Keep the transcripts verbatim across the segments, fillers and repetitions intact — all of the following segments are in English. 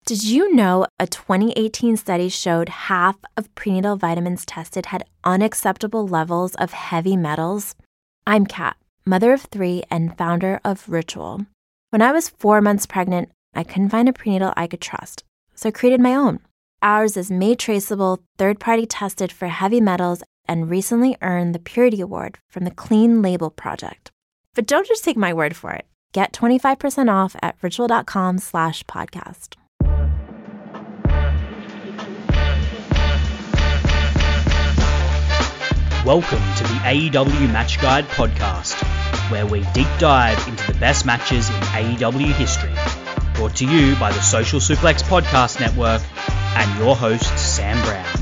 Did you know a twenty eighteen study showed half of prenatal vitamins tested had unacceptable levels of heavy metals? I'm Kat, mother of three and founder of Ritual. When I was four months pregnant, I couldn't find a prenatal I could trust, so I created my own. Ours is made traceable, third-party tested for heavy metals, and recently earned the Purity Award from the Clean Label Project. But don't just take my word for it. Get twenty-five percent off at ritual.com slash podcast. Welcome to the A E W Match Guide podcast, where we deep dive into the best matches in A E W history. Brought to you by the Social Suplex Podcast Network and your host, Sam Brown.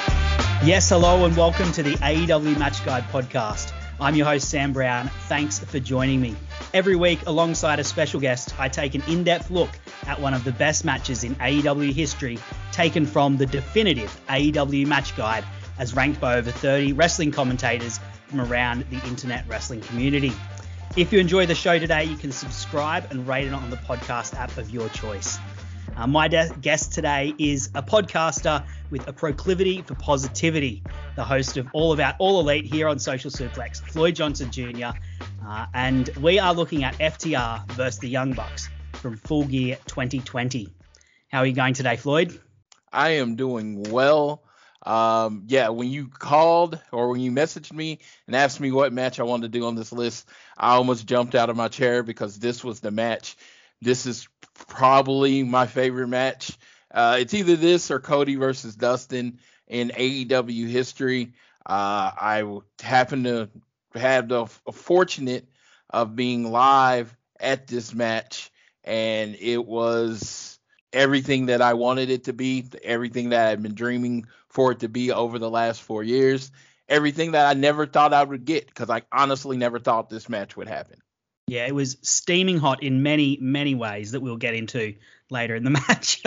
Yes, hello and welcome to the A E W Match Guide podcast. I'm your host, Sam Brown. Thanks for joining me. Every week, alongside a special guest, I take an in-depth look at one of the best matches in A E W history, taken from the definitive A E W Match Guide, as ranked by over thirty wrestling commentators from around the internet wrestling community. If you enjoy the show today, you can subscribe and rate it on the podcast app of your choice. Uh, my de- guest today is a podcaster with a proclivity for positivity, the host of All About All Elite here on Social Suplex, Floyd Johnson Junior Uh, and we are looking at F T R versus the Young Bucks from Full Gear twenty twenty. How are you going today, Floyd? I am doing well. Um, yeah, when you called or when you messaged me and asked me what match I wanted to do on this list, I almost jumped out of my chair because this was the match. This is probably my favorite match. Uh, it's either this or Cody versus Dustin in A E W history. Uh, I happen to have the f- fortunate of being live at this match, and it was everything that I wanted it to be, everything that I've been dreaming for it to be over the last four years, everything that I never thought I would get, because I honestly never thought this match would happen. Yeah, it was steaming hot in many, many ways that we'll get into later in the match.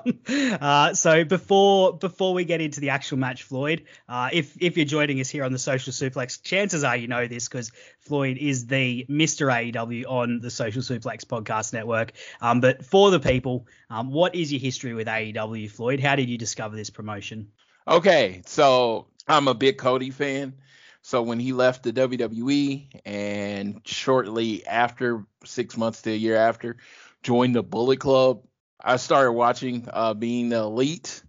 uh, so before before we get into the actual match, Floyd, uh, if if you're joining us here on the Social Suplex, chances are you know this because Floyd is the Mister A E W on the Social Suplex Podcast Network. Um, but for the people, um, what is your history with A E W, Floyd? How did you discover this promotion? Okay, so I'm a big Cody fan. So when he left the W W E and shortly after, six months to a year after, joined the Bullet Club, I started watching uh, Being the Elite,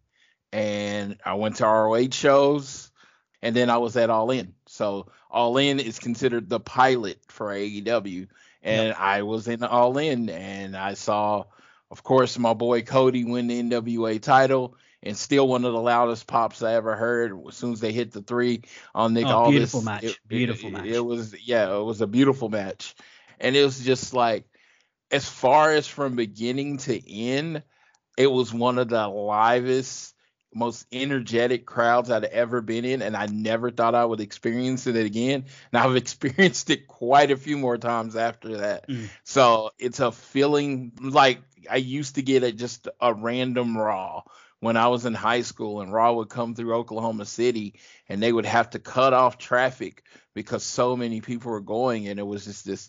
and I went to R O H shows, and then I was at All In. So All In is considered the pilot for A E W, and yep. I was in All In, and I saw, of course, my boy Cody win the N W A title. And still one of the loudest pops I ever heard as soon as they hit the three on Nick oh, Aldis. Beautiful match. It, beautiful it, match. It was, yeah, it was a beautiful match. And it was just like, as far as from beginning to end, it was one of the livest, most energetic crowds I'd ever been in. And I never thought I would experience it again. And I've experienced it quite a few more times after that. Mm. So it's a feeling like I used to get at just a random Raw when I was in high school, and Raw would come through Oklahoma City and they would have to cut off traffic because so many people were going, and it was just this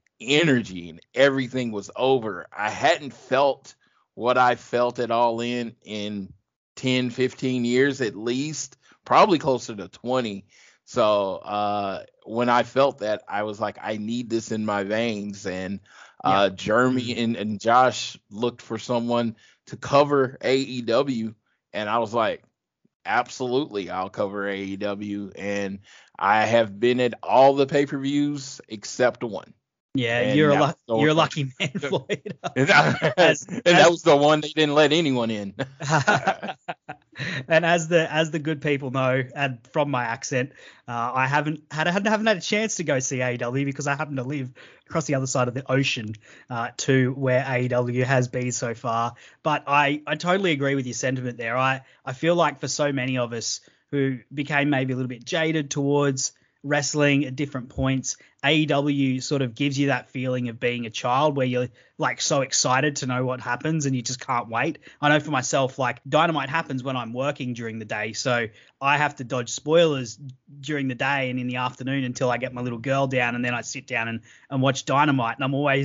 energy and everything was over. I hadn't felt what I felt at All In in ten, fifteen years at least, probably closer to twenty. So uh, when I felt that, I was like, I need this in my veins. And uh, yeah. Jeremy and, and Josh looked for someone to cover A E W, and I was like, absolutely, I'll cover A E W. And I have been at all the pay-per-views except one. Yeah, and you're a lu- you're a lucky man, Floyd. and, that, as, and as, that was the one they didn't let anyone in. And as the as the good people know, and from my accent, uh, I haven't had haven't had a chance to go see A E W because I happen to live across the other side of the ocean uh, to where A E W has been so far. But I, I totally agree with your sentiment there. I, I feel like for so many of us who became maybe a little bit jaded towards wrestling at different points, A E W sort of gives you that feeling of being a child where you're like so excited to know what happens and you just can't wait. I know for myself, like Dynamite happens when I'm working during the day, so I have to dodge spoilers during the day and in the afternoon until I get my little girl down, and then I sit down and, and watch Dynamite, and I'm always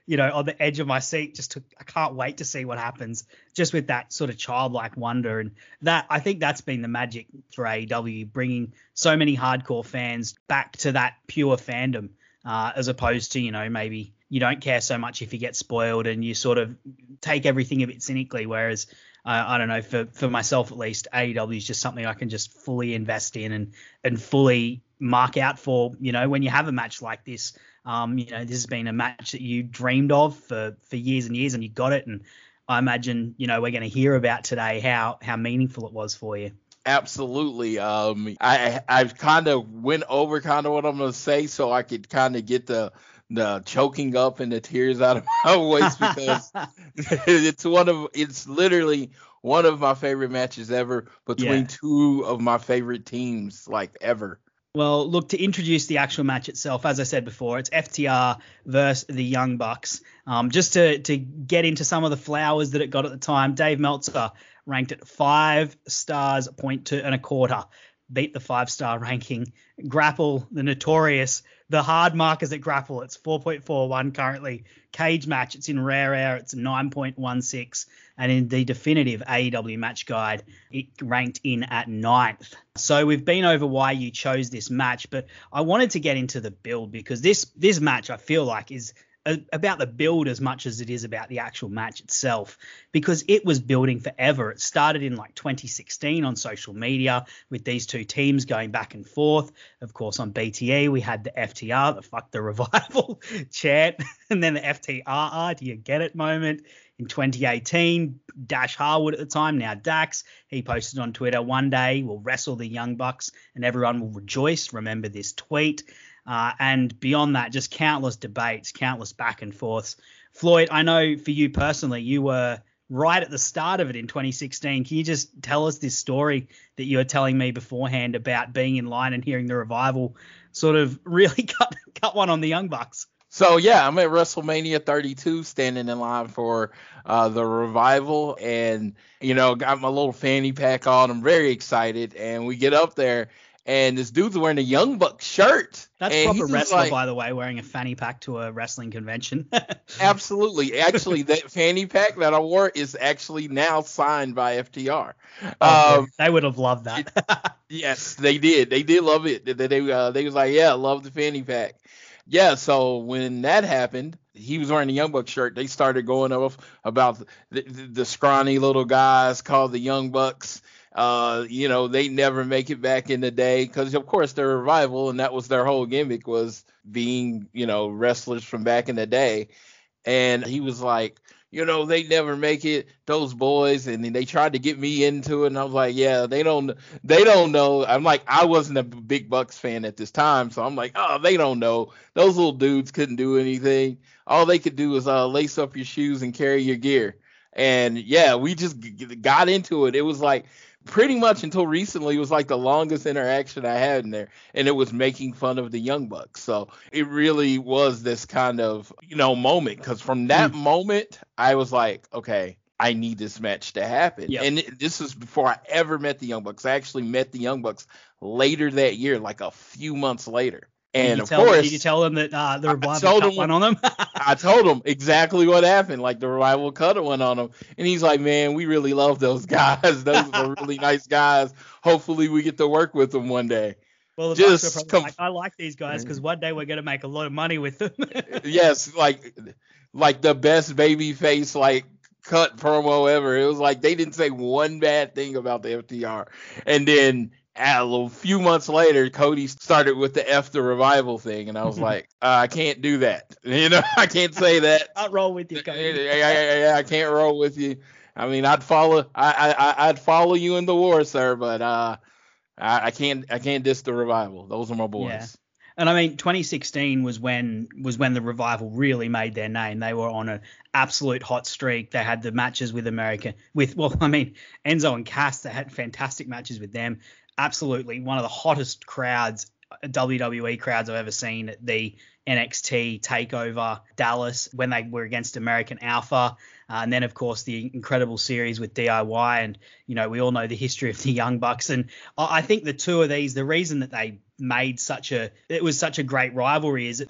you know, on the edge of my seat. Just to, I can't wait to see what happens just with that sort of childlike wonder. And that, I think that's been the magic for A E W, bringing so many hardcore fans back to that pure fandom, uh, as opposed to, you know, maybe you don't care so much if you get spoiled and you sort of take everything a bit cynically. Whereas, uh, I don't know, for, for myself at least, A E W is just something I can just fully invest in and, and fully mark out for, you know, when you have a match like this. Um, you know, this has been a match that you dreamed of for, for years and years, and you got it. And I imagine, you know, we're going to hear about today how, how meaningful it was for you. Absolutely. Um, I I kind of went over kind of what I'm going to say so I could kind of get the the choking up and the tears out of my voice, because it's one of it's literally one of my favorite matches ever between yeah. two of my favorite teams, like ever. Well, look, to introduce the actual match itself, as I said before, it's F T R versus the Young Bucks. Um, just to to get into some of the flowers that it got at the time, Dave Meltzer ranked it five stars, point two and a quarter. Beat the five-star ranking. Grapple, the notorious, the hard markers at Grapple, it's four point four one currently. Cage Match, it's in Rare Air, it's nine point one six. And in the definitive A E W Match Guide, it ranked in at ninth. So we've been over why you chose this match, but I wanted to get into the build, because this this match I feel like is about the build as much as it is about the actual match itself, because it was building forever. It started in like twenty sixteen on social media with these two teams going back and forth. Of course, on B T E, we had the F T R, the fuck the revival chant, and then the F T R R, do you get it moment. In twenty eighteen, Dash Harwood at the time, now Dax, he posted on Twitter, one day we'll wrestle the Young Bucks and everyone will rejoice. Remember this tweet. Uh, and beyond that, just countless debates, countless back and forths. Floyd, I know for you personally, you were right at the start of it in twenty sixteen. Can you just tell us this story that you were telling me beforehand about being in line and hearing the revival sort of really cut, cut one on the Young Bucks? So, yeah, I'm at WrestleMania thirty-two standing in line for uh, the revival, and, you know, got my little fanny pack on. I'm very excited, and we get up there, and this dude's wearing a Young Bucks shirt. That's and proper wrestler, like, by the way, wearing a fanny pack to a wrestling convention. Absolutely. Actually, that fanny pack that I wore is actually now signed by F T R. Oh, um, they would have loved that. it, yes, they did. They did love it. They they, uh, they was like, yeah, love the fanny pack. Yeah, so when that happened, he was wearing a Young Bucks shirt. They started going off about the, the, the scrawny little guys called the Young Bucks. Uh, you know, they never make it back in the day because, of course, they're a revival, and that was their whole gimmick, was being, you know, wrestlers from back in the day. And he was like, you know, they never make it, those boys. And then they tried to get me into it, and I was like, yeah, they don't, they don't know. I'm like, I wasn't a big Bucks fan at this time, so I'm like, oh, they don't know. Those little dudes couldn't do anything. All they could do was uh, lace up your shoes and carry your gear. And yeah, we just g- got into it. It was like, pretty much until recently, it was like the longest interaction I had in there, and it was making fun of the Young Bucks. So it really was this kind of, you know, moment, because from that mm. moment, I was like, okay, I need this match to happen. Yep. And it, this was before I ever met the Young Bucks. I actually met the Young Bucks later that year, like a few months later. And of tell, course, did you tell them that uh, the revival cut one on them? I told him exactly what happened. Like, the revival cut one on him, and he's like, "Man, we really love those guys. Those are really nice guys. Hopefully, we get to work with them one day." Well, the Just Bucks are probably like, I like these guys because one day we're gonna make a lot of money with them. Yes, like, like the best baby face like cut promo ever. It was like they didn't say one bad thing about the F T R, and then a little few months later, Cody started with the F the revival thing, and I was like, uh, I can't do that. You know, I can't say that. I'll roll with you, Cody. I, I, I, I can't roll with you. I mean, I'd follow, I, I, I'd follow you in the war, sir, but uh, I, I can't, I can't diss the revival. Those are my boys. Yeah. And I mean, twenty sixteen was when was when the revival really made their name. They were on an absolute hot streak. They had the matches with America, with well, I mean, Enzo and Cass. They had fantastic matches with them. Absolutely one of the hottest crowds, W W E crowds I've ever seen at the N X T TakeOver Dallas when they were against American Alpha. Uh, and then, of course, the incredible series with D I Y. And, you know, we all know the history of the Young Bucks. And I think the two of these, the reason that they made such a, it was such a great rivalry is it pitched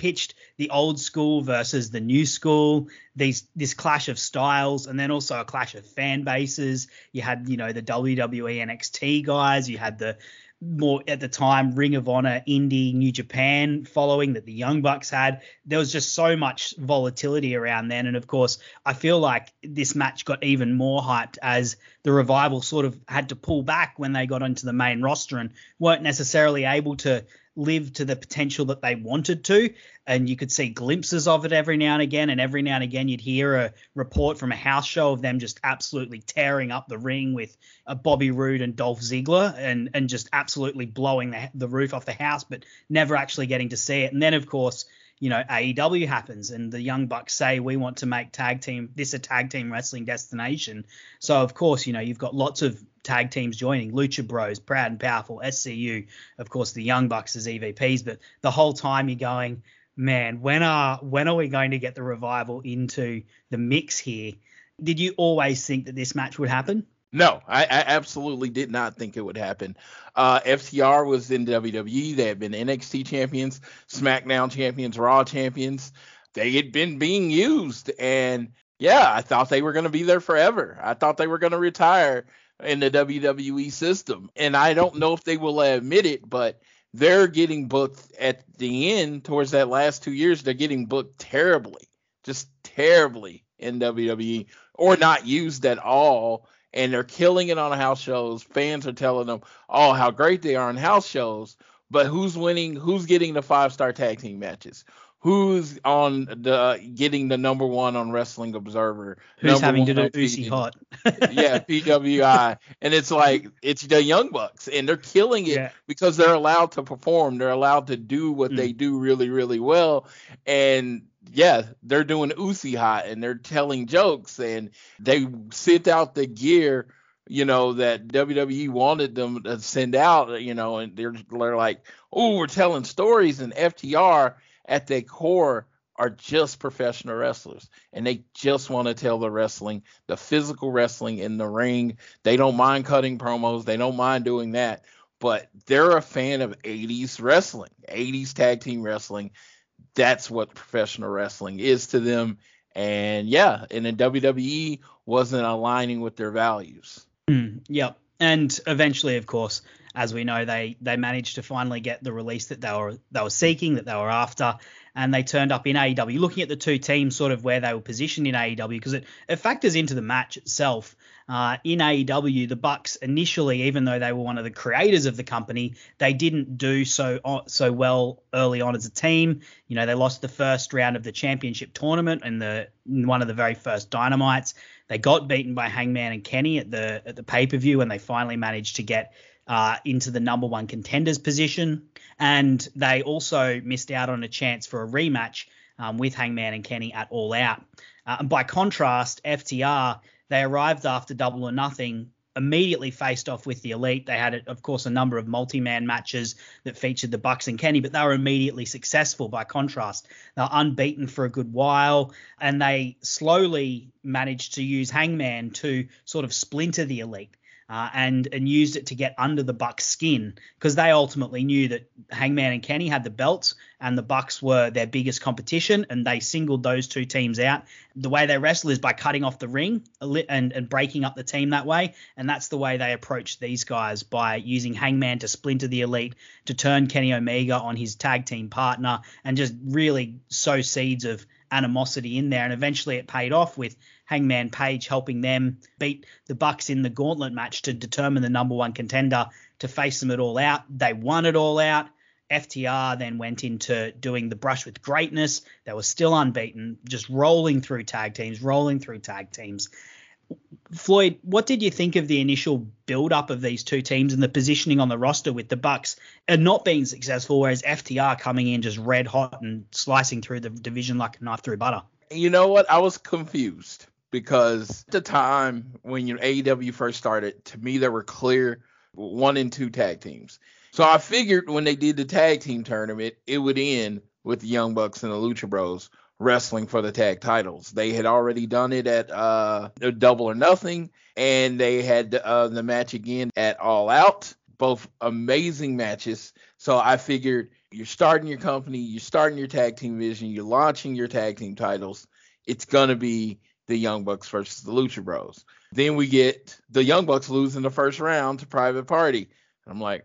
the old school versus the new school, these this clash of styles, and then also a clash of fan bases. You had, you know, the W W E N X T guys, you had the more at the time Ring of Honor, Indie, New Japan following that the Young Bucks had. There was just so much volatility around then. And of course, I feel like this match got even more hyped as the Revival sort of had to pull back when they got onto the main roster and weren't necessarily able to live to the potential that they wanted to. And you could see glimpses of it every now and again. And every now and again, you'd hear a report from a house show of them just absolutely tearing up the ring with a Bobby Roode and Dolph Ziggler and, and just absolutely blowing the, the roof off the house, but never actually getting to see it. And then, of course, you know, A E W happens and the Young Bucks say, we want to make tag team, this a tag team wrestling destination. So, of course, you know, you've got lots of tag teams joining, Lucha Bros, Proud and Powerful, S C U, of course, the Young Bucks as E V Ps. But the whole time you're going, man, when are when are we going to get the Revival into the mix here? Did you always think that this match would happen? No, I, I absolutely did not think it would happen. Uh, F T R was in W W E. They had been N X T champions, SmackDown champions, Raw champions. They had been being used. And, yeah, I thought they were going to be there forever. I thought they were going to retire in the W W E system. And I don't know if they will admit it, but they're getting booked at the end towards that last two years. They're getting booked terribly, just terribly in W W E or not used at all. And they're killing it on house shows. Fans are telling them, oh, how great they are on house shows. But who's winning? Who's getting the five-star tag team matches? Who's on the getting the number one on Wrestling Observer? Who's having to do Uzi Hot? Yeah, P W I. And it's like, it's the Young Bucks. And they're killing it yeah. because they're allowed to perform. They're allowed to do what mm. they do really, really well. And yeah, they're doing Uzi Hot and they're telling jokes and they sit out the gear, you know, that W W E wanted them to send out, you know, and they're, they're like, oh, we're telling stories. And F T R at their core are just professional wrestlers and they just want to tell the wrestling, the physical wrestling in the ring. They don't mind cutting promos. They don't mind doing that, but they're a fan of eighties wrestling, eighties tag team wrestling. That's what professional wrestling is to them. And yeah, and then W W E wasn't aligning with their values. Mm, yep. And eventually, of course, as we know, they they managed to finally get the release that they were they were seeking, that they were after, and they turned up in A E W. Looking at the two teams, sort of where they were positioned in A E W, because it, it factors into the match itself. Uh, in A E W, the Bucks initially, even though they were one of the creators of the company, they didn't do so so well early on as a team. You know, they lost the first round of the championship tournament in the in one of the very first Dynamites. They got beaten by Hangman and Kenny at the at the pay-per-view, and they finally managed to get uh, into the number one contenders position. And they also missed out on a chance for a rematch um, with Hangman and Kenny at All Out. Uh, and by contrast, F T R, they arrived after Double or Nothing, immediately faced off with the Elite. They had, of course, a number of multi-man matches that featured the Bucks and Kenny, but they were immediately successful by contrast. They were unbeaten for a good while, and they slowly managed to use Hangman to sort of splinter the Elite. Uh, and and used it to get under the Bucks' skin, because they ultimately knew that Hangman and Kenny had the belts and the Bucks were their biggest competition, and they singled those two teams out. The way they wrestle is by cutting off the ring and, and breaking up the team that way, and that's the way they approached these guys, by using Hangman to splinter the Elite, to turn Kenny Omega on his tag team partner, and just really sow seeds of animosity in there. And eventually it paid off with Hangman Page helping them beat the Bucks in the gauntlet match to determine the number one contender to face them at All Out. They won it All Out. F T R then went into doing the Brush with Greatness. They were still unbeaten, just rolling through tag teams, rolling through tag teams. Floyd, what did you think of the initial build-up of these two teams and the positioning on the roster, with the Bucks and not being successful, whereas F T R coming in just red hot and slicing through the division like a knife through butter? You know what? I was confused, because at the time when you know, A E W first started, to me there were clear one and two tag teams. So I figured when they did the tag team tournament, it would end with the Young Bucks and the Lucha Bros wrestling for the tag titles. They had already done it at uh, Double or Nothing, and they had uh, the match again at All Out. Both amazing matches. So I figured you're starting your company, you're starting your tag team division, you're launching your tag team titles. It's gonna be the Young Bucks versus the Lucha Bros. Then we get the Young Bucks losing the first round to Private Party. I'm like,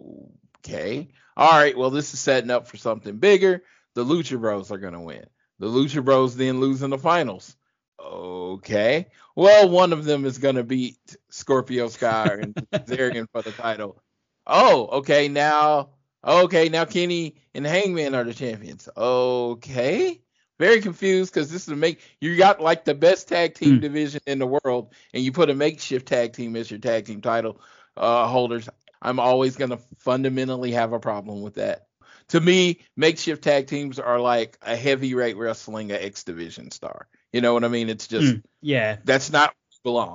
okay, all right, well, this is setting up for something bigger. The Lucha Bros are gonna win. The Lucha Bros then lose in the finals. Okay, well, one of them is gonna beat Scorpio Sky and Kazarian for the title. Oh, okay, now, okay, now Kenny and Hangman are the champions. Okay. Very confused because this is a make you got like the best tag team mm. division in the world, and you put a makeshift tag team as your tag team title uh, holders. I'm always gonna fundamentally have a problem with that. To me, makeshift tag teams are like a heavyweight wrestling, a X division star. You know what I mean? It's just mm, yeah, that's not belong.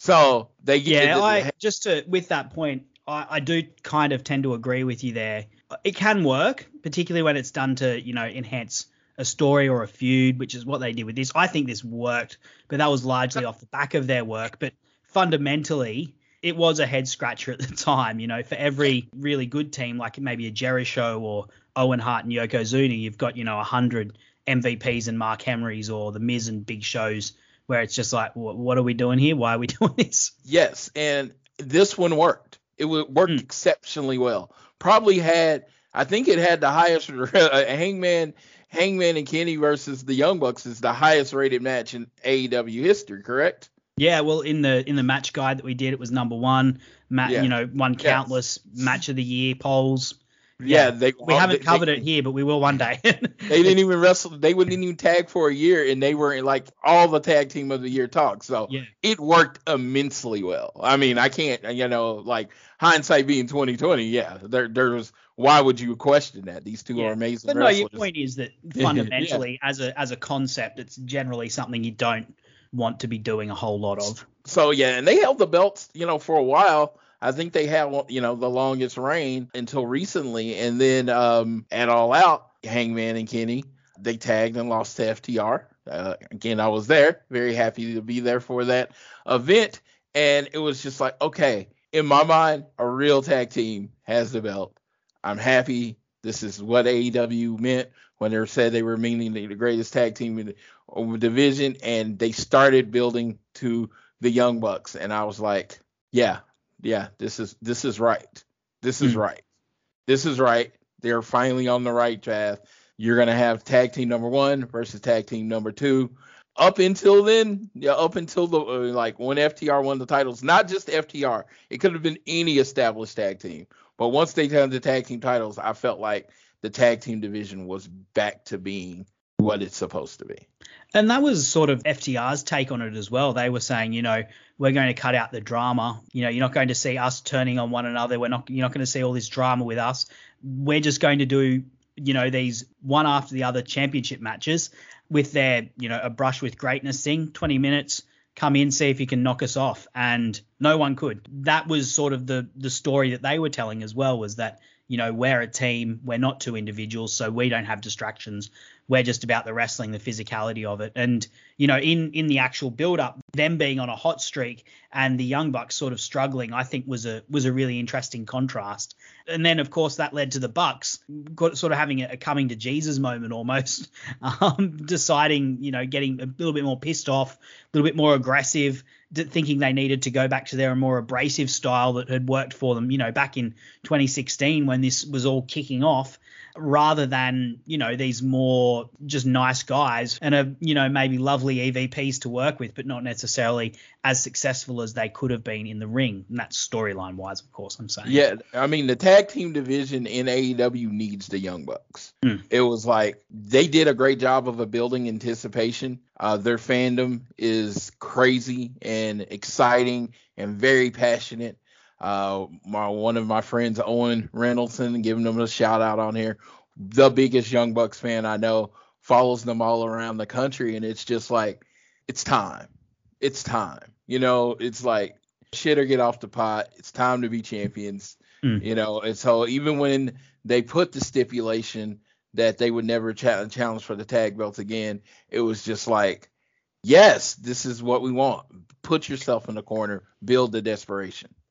So they get yeah. I just to with that point, I, I do kind of tend to agree with you there. It can work, particularly when it's done to you know enhance a story or a feud, which is what they did with this. I think this worked, but that was largely off the back of their work. But fundamentally, it was a head scratcher at the time. You know, for every really good team, like maybe a Jericho or Owen Hart and Yokozuna, you've got, you know, a hundred M V Ps and Mark Henrys or the Miz and Big Shows, where it's just like, what are we doing here? Why are we doing this? Yes, and this one worked. It worked mm. exceptionally well. Probably had, I think it had the highest uh, Hangman. Hangman and Kenny versus the Young Bucks is the highest rated match in A E W history, correct? Yeah, well, in the in the match guide that we did, it was number one. Ma- yeah. You know, won countless yes. match of the year polls. Yeah, yeah they we haven't they, covered they, it here, but we will one day. They didn't even wrestle. They wouldn't even tag for a year, and they were in like all the tag team of the year talk. So yeah. it worked immensely well. I mean, I can't, you know, like hindsight being twenty twenty. Yeah, there there was. Why would you question that? These two yeah. are amazing but wrestlers. No, your point is that fundamentally, yeah. as a as a concept, it's generally something you don't want to be doing a whole lot of. So yeah, and they held the belts, you know, for a while. I think they had, you know, the longest reign until recently, and then um, at All Out, Hangman and Kenny, they tagged and lost to F T R. Uh, again, I was there, very happy to be there for that event, and it was just like, okay, in my mind, a real tag team has the belt. I'm happy. This is what A E W meant when they said they were meaning the greatest tag team in the division, and they started building to the Young Bucks, and I was like, yeah, yeah, this is this is right. This is mm. right. This is right. They're finally on the right path. You're gonna have tag team number one versus tag team number two. Up until then, yeah, up until the uh, like when F T R won the titles, not just F T R, it could have been any established tag team. But once they had the tag team titles, I felt like the tag team division was back to being what it's supposed to be. And that was sort of F T R's take on it as well. They were saying, you know, we're going to cut out the drama. You know, you're not going to see us turning on one another. We're not, you're not going to see all this drama with us. We're just going to do, you know, these one after the other championship matches with their, you know, a brush with greatness thing, twenty minutes. Come in, see if you can knock us off. And no one could. That was sort of the the story that they were telling as well, was that, you know, we're a team, we're not two individuals, so we don't have distractions. We're just about the wrestling, the physicality of it. And, you know, in, in the actual build-up, them being on a hot streak and the Young Bucks sort of struggling, I think was a was a really interesting contrast. And then, of course, that led to the Bucks got, sort of having a, a coming to Jesus moment almost, um, deciding, you know, getting a little bit more pissed off, a little bit more aggressive, thinking they needed to go back to their more abrasive style that had worked for them, you know, back in twenty sixteen when this was all kicking off, rather than, you know, these more just nice guys and a, you know, maybe lovely E V Ps to work with, but not necessarily as successful as they could have been in the ring. And that's storyline wise, of course, I'm saying. Yeah, I mean, the tag team division in A E W needs the Young Bucks. Mm. It was like they did a great job of a building anticipation. Uh, their fandom is crazy and exciting and very passionate. Uh, my one of my friends, Owen Reynoldson, giving them a shout out on here, the biggest Young Bucks fan I know, follows them all around the country, and it's just like, it's time. It's time. You know, it's like shit or get off the pot. It's time to be champions. Mm. You know, and so even when they put the stipulation that they would never ch- challenge for the tag belts again, it was just like, yes, this is what we want. Put yourself in the corner, build the desperation.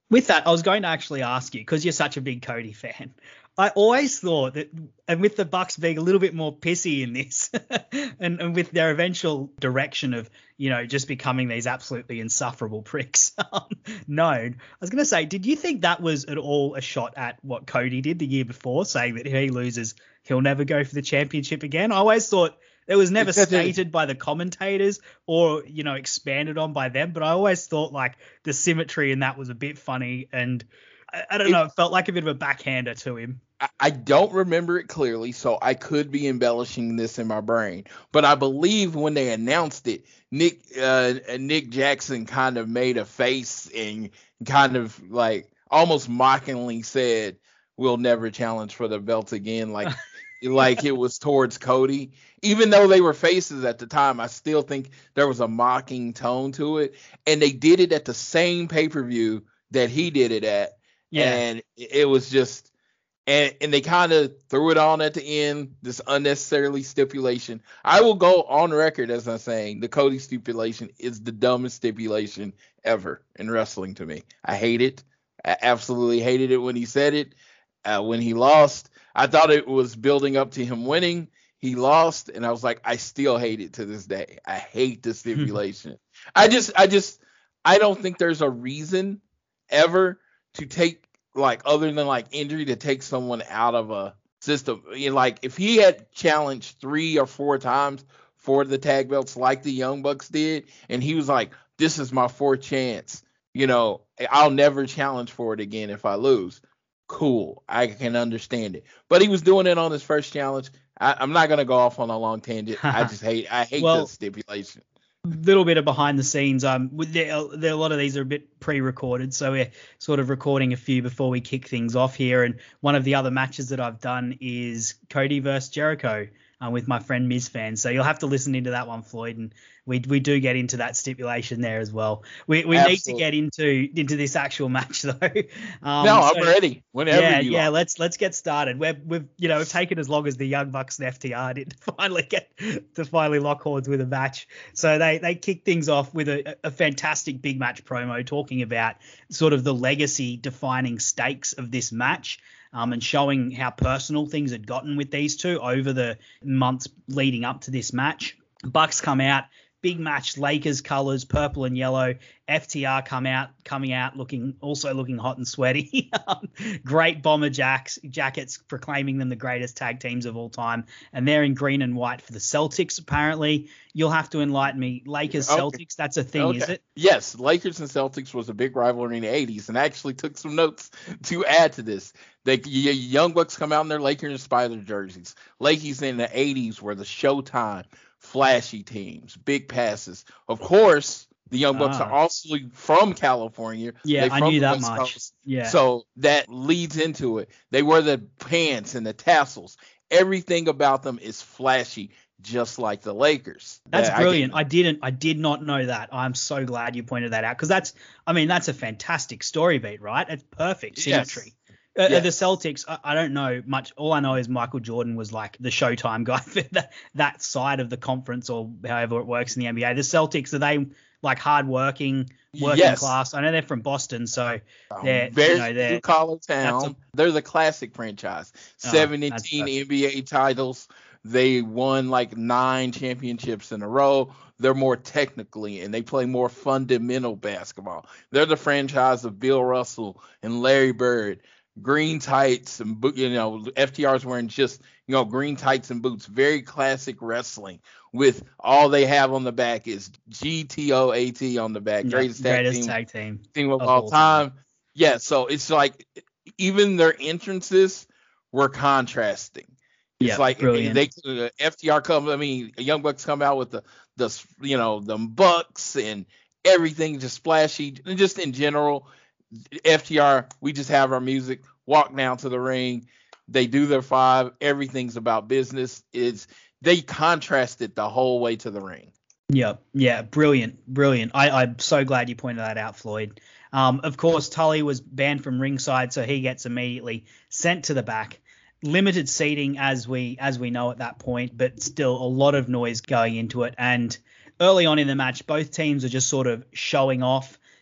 With that, I was going to actually ask you, because you're such a big Cody fan, I always thought that, and with the Bucks being a little bit more pissy in this, and, and with their eventual direction of, you know, just becoming these absolutely insufferable pricks um, known, I was going to say, did you think that was at all a shot at what Cody did the year before, saying that if he loses, he'll never go for the championship again? I always thought it was never stated by the commentators or, you know, expanded on by them, but I always thought like the symmetry in that was a bit funny, and I, I don't it, know, it felt like a bit of a backhander to him. I, I don't remember it clearly, so I could be embellishing this in my brain, but I believe when they announced it, Nick uh, Nick Jackson kind of made a face and kind of like almost mockingly said, "We'll never challenge for the belt again," like like it was towards Cody. Even though they were faces at the time, I still think there was a mocking tone to it. And they did it at the same pay-per-view that he did it at. Yeah. And it was just, and, and they kind of threw it on at the end, this unnecessarily stipulation. I will go on record as I'm saying the Cody stipulation is the dumbest stipulation ever in wrestling to me. I hate it. I absolutely hated it when he said it. Uh, when he lost, I thought it was building up to him winning. He lost, and I was like, I still hate it to this day. I hate the stipulation. I just, I just, I don't think there's a reason ever to take, like, other than like injury, to take someone out of a system. You know, like, if he had challenged three or four times for the tag belts like the Young Bucks did, and he was like, this is my fourth chance, you know, I'll never challenge for it again if I lose. Cool, I can understand it. But he was doing it on his first challenge. I, I'm not going to go off on a long tangent. I just hate I hate well, the stipulation. Little bit of behind the scenes. Um, there, there, a lot of these are a bit pre-recorded, so we're sort of recording a few before we kick things off here. And one of the other matches that I've done is Cody versus Jericho um, with my friend Miz Fan. So you'll have to listen into that one, Floyd, and we we do get into that stipulation there as well. We we Absolutely. need to get into into this actual match though. Um, no, I'm so, ready. Whenever yeah, you yeah. are. Let's let's get started. We're, we've you know we've taken as long as the Young Bucks and F T R did to finally get to finally lock horns with a match. So they they kick things off with a, a fantastic big match promo talking about sort of the legacy defining stakes of this match. Um, and showing how personal things had gotten with these two over the months leading up to this match. Bucks come out, big match, Lakers colors, purple and yellow. F T R come out, coming out looking also looking hot and sweaty. Great bomber jacks, jackets proclaiming them the greatest tag teams of all time. And they're in green and white for the Celtics, apparently. You'll have to enlighten me. Lakers, okay. Celtics, that's a thing, okay. is it? Yes, Lakers and Celtics was a big rivalry in the eighties, and I actually took some notes to add to this. The Young Bucks come out in their Lakers-inspired jerseys. Lakers in the eighties were the Showtime, flashy teams, big passes. Of course, the Young Bucks ah. are also from California. Yeah, I knew that much. Coast. Yeah. So that leads into it. They wear the pants and the tassels. Everything about them is flashy, just like the Lakers. That's that brilliant. I, I didn't, I did not know that. I'm so glad you pointed that out, because that's, I mean, that's a fantastic story beat, right? It's perfect symmetry. Yes. Uh, yes. The Celtics, I, I don't know much. All I know is Michael Jordan was like the Showtime guy for that, that side of the conference, or however it works in the N B A. The Celtics, are they like hardworking, working yes. class? I know they're from Boston, so they're very you know, they're blue collar town. A, they're the classic franchise. Oh, seventeen N B A titles. They won like nine championships in a row. They're more technically, and they play more fundamental basketball. They're the franchise of Bill Russell and Larry Bird. Green tights and, you know, F T R's wearing just, you know, green tights and boots. Very classic wrestling, with all they have on the back is G T O A T on the back. Yeah, greatest tag tag team, tag team, team of, of all time. time. Yeah, so it's like even their entrances were contrasting. It's yeah, like brilliant. they uh, F T R come. I mean, Young Bucks come out with the the you know the Bucks and everything just splashy, just in general. F T R, we just have our music, walk down to the ring, they do their five, everything's about business. It's they contrasted the whole way to the ring. Yeah, yeah, brilliant, brilliant. I, I'm so glad you pointed that out, Floyd. Um, of course, Tully was banned from ringside, so he gets immediately sent to the back. Limited seating as we as we know at that point, but still a lot of noise going into it. And early on in the match, both teams are just sort of showing off.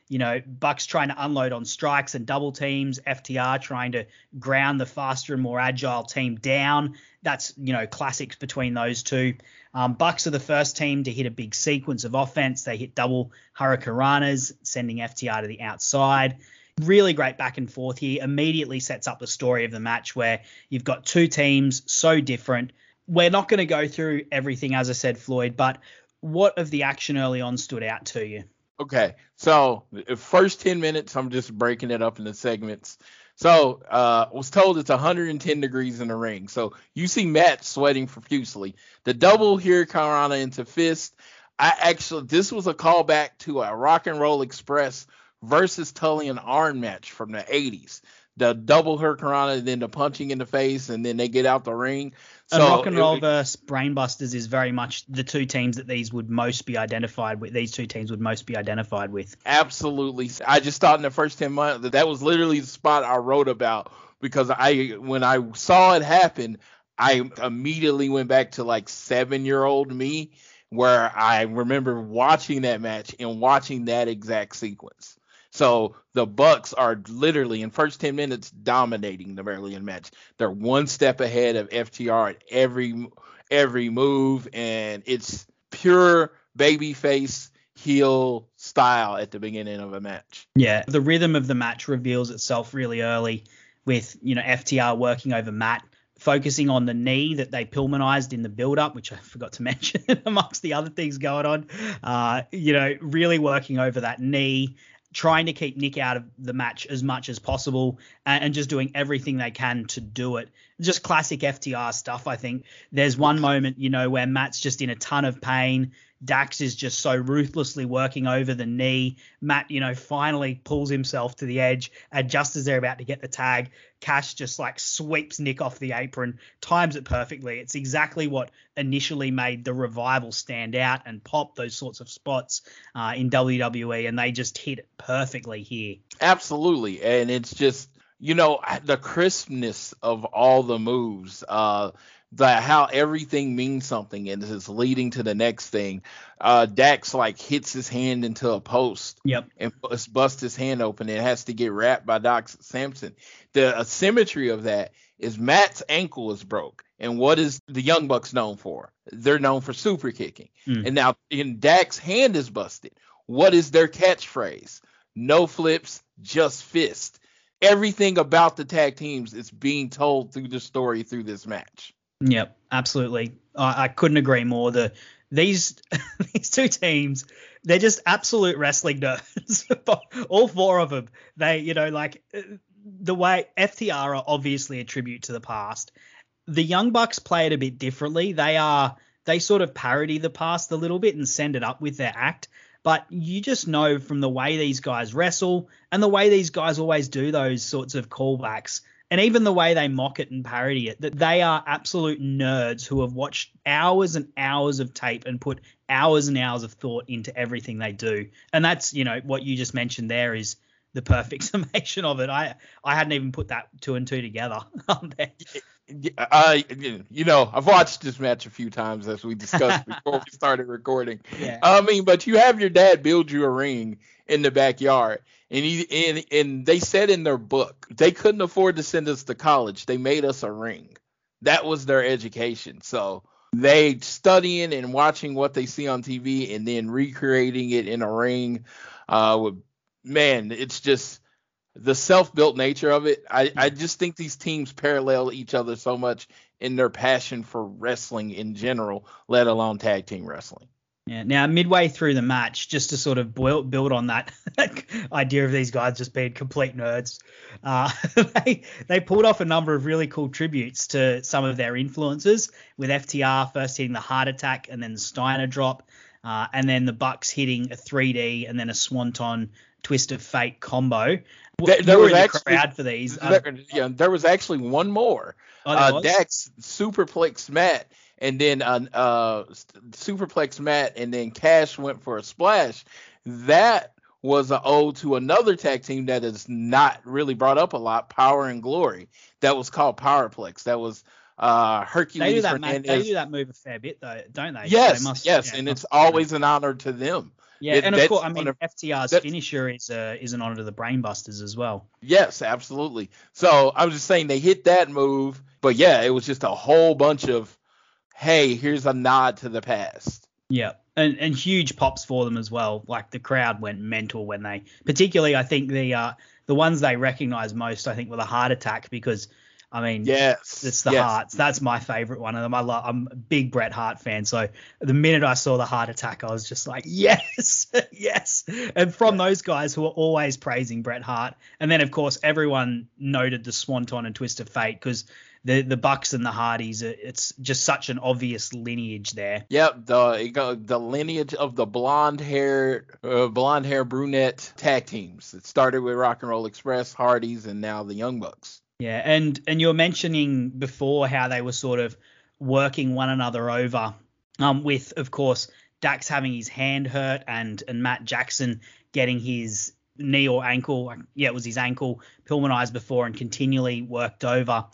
You know, Bucks trying to unload on strikes and double teams, F T R trying to ground the faster and more agile team down. That's, you know, classics between those two. Um, Bucks are the first team to hit a big sequence of offense. They hit double hurricanranas, sending F T R to the outside. Really great back and forth here. Immediately sets up the story of the match where you've got two teams so different. We're not going to go through everything, as I said, Floyd, but what of the action early on stood out to you? Okay, so the first ten minutes, I'm just breaking it up into segments. So uh, I was told it's one hundred ten degrees in the ring. So you see Matt sweating profusely. The double hurricanrana into fist. I actually, this was a callback to a Rock and Roll Express versus Tully and Arn match from the eighties. The double hurricanrana, then the punching in the face, and then they get out the ring. So and Rock and Roll it, versus Brainbusters is very much the two teams that these would most be identified with. These two teams would most be identified with. Absolutely. I just thought in the first ten months that that was literally the spot I wrote about, because I, when I saw it happen, I immediately went back to like seven-year-old me, where I remember watching that match and watching that exact sequence. So the Bucks are literally in first ten minutes dominating the Maryland match. They're one step ahead of F T R at every every move, and it's pure babyface heel style at the beginning of a match. Yeah, the rhythm of the match reveals itself really early with, you know, F T R working over Matt, focusing on the knee that they Pillmanized in the build-up, which I forgot to mention amongst the other things going on. Uh, you know, really working over that knee, trying to keep Nick out of the match as much as possible, and, and just doing everything they can to do it. Just classic F T R stuff, I think. There's one moment, you know, where Matt's just in a ton of pain. Dax is just so ruthlessly working over the knee. Matt, you know, finally pulls himself to the edge, and just as they're about to get the tag, Cash just like sweeps Nick off the apron, times it perfectly. It's exactly what initially made the Revival stand out and pop those sorts of spots uh, in W W E, and they just hit it perfectly here. Absolutely, and it's just, you know, the crispness of all the moves, uh, the how everything means something and is leading to the next thing. Uh, Dax like hits his hand into a post, yep, and busts his hand open. It has to get wrapped by Doc Samson. The asymmetry of that is Matt's ankle is broke, and what is the Young Bucks known for? They're known for super kicking, mm. and now in Dax's hand is busted. What is their catchphrase? No flips, just fist. Everything about the tag teams is being told through the story through this match. Yep, absolutely. I, I couldn't agree more. The these these two teams, they're just absolute wrestling nerds. All four of them. They, you know, like the way F T R are obviously a tribute to the past. The Young Bucks play it a bit differently. They are they sort of parody the past a little bit and send it up with their act. But you just know from the way these guys wrestle and the way these guys always do those sorts of callbacks, and even the way they mock it and parody it, that they are absolute nerds who have watched hours and hours of tape and put hours and hours of thought into everything they do. And that's, you know, what you just mentioned there is the perfect summation of it. I I hadn't even put that two and two together. Uh, you know, I've watched this match a few times, as we discussed before we started recording. Yeah. I mean, but you have your dad build you a ring in the backyard, and he and, and they said in their book they couldn't afford to send us to college. They made us a ring. That was their education. So they studying and watching what they see on T V and then recreating it in a ring. Uh, with, man, it's just the self-built nature of it. I, I just think these teams parallel each other so much in their passion for wrestling in general, let alone tag team wrestling. Yeah. Now, midway through the match, just to sort of build, build on that idea of these guys just being complete nerds, uh, they they pulled off a number of really cool tributes to some of their influences, with F T R first hitting the heart attack and then the Steiner drop, uh, and then the Bucks hitting a three D and then a Swanton Twist of Fate combo. There, there was in actually the crowd for these. There, um, yeah, there was actually one more. Oh, uh, Dax superplex Matt, and then uh, uh, superplex Matt, and then Cash went for a splash. That was an ode to another tag team that is not really brought up a lot, Power and Glory. That was called Powerplex. That was uh, Hercules they do that, Hernandez. They do that move a fair bit, though, don't they? Yes, they must, yes, yeah, and must, it's always an honor to them. Yeah, It- and of that's course, I one mean, of- F T R's that's- finisher is uh, is an honor to the Brainbusters as well. Yes, absolutely. So I was just saying they hit that move, but yeah, it was just a whole bunch of, hey, here's a nod to the past. Yeah, and and huge pops for them as well. Like the crowd went mental when they, particularly I think the uh the ones they recognized most, I think, were the Heart Attack, because I mean, Yes, it's the yes. Hearts. That's my favorite one of them. I love, I'm a big Bret Hart fan, so the minute I saw the Heart Attack, I was just like, yes, yes. And from those guys who are always praising Bret Hart, and then of course everyone noted the Swanton and Twist of Fate, because the the Bucks and the Hardys, it's just such an obvious lineage there. Yep, the it go- the lineage of the blonde hair, uh, blonde hair brunette tag teams. It started with Rock and Roll Express, Hardys, and now the Young Bucks. Yeah, and and you were mentioning before how they were sort of working one another over, um, with of course Dax having his hand hurt and and Matt Jackson getting his knee or ankle, yeah, it was his ankle, Pillmanized before and continually worked over.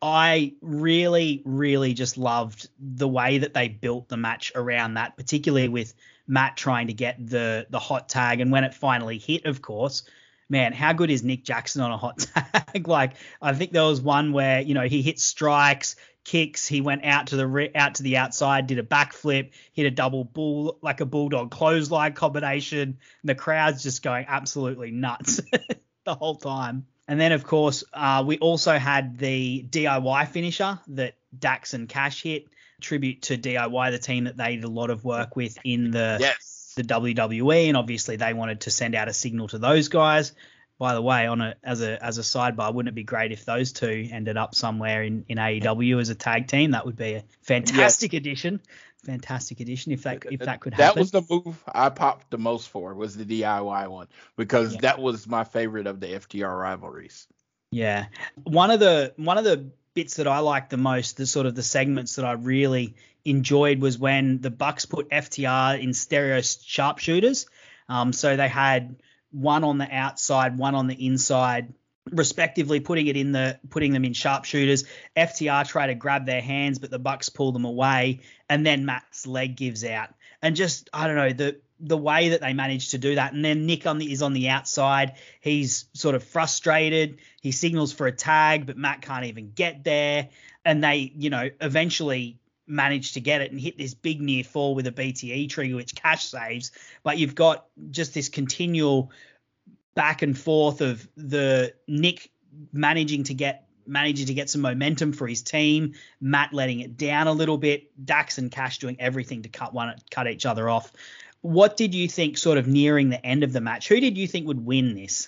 I really, really just loved the way that they built the match around that, particularly with Matt trying to get the the hot tag, and when it finally hit, of course. Man, how good is Nick Jackson on a hot tag? Like, I think there was one where, you know, he hit strikes, kicks, he went out to the re- out to the outside, did a backflip, hit a double bull, like a bulldog clothesline combination. And the crowd's just going absolutely nuts the whole time. And then, of course, uh, we also had the D I Y finisher that Dax and Cash hit, tribute to D I Y, the team that they did a lot of work with in the Yes. the W W E, and obviously they wanted to send out a signal to those guys. By the way, on a as a as a sidebar, wouldn't it be great if those two ended up somewhere in, in A E W as a tag team? That would be a fantastic Yes. addition. Fantastic addition if that if that could That happen. was the move I popped the most for, was the D I Y one, because Yeah. that was my favorite of the F T R rivalries. Yeah. One of the one of the bits that I liked the most, the sort of the segments that I really enjoyed, was when the Bucks put F T R in stereo sharpshooters. Um, so they had one on the outside, one on the inside, respectively, putting it in the putting them in sharpshooters. F T R try to grab their hands, but the Bucks pull them away, and then Matt's leg gives out. And just, I don't know, the the way that they managed to do that. And then Nick on the, is on the outside. He's sort of frustrated. He signals for a tag, but Matt can't even get there. And they, you know, eventually manage to get it and hit this big near fall with a B T E trigger, which Cash saves. But you've got just this continual back and forth of the Nick managing to get managing to get some momentum for his team, Matt letting it down a little bit, Dax and Cash doing everything to cut one cut each other off. What did you think sort of nearing the end of the match? Who did you think would win this?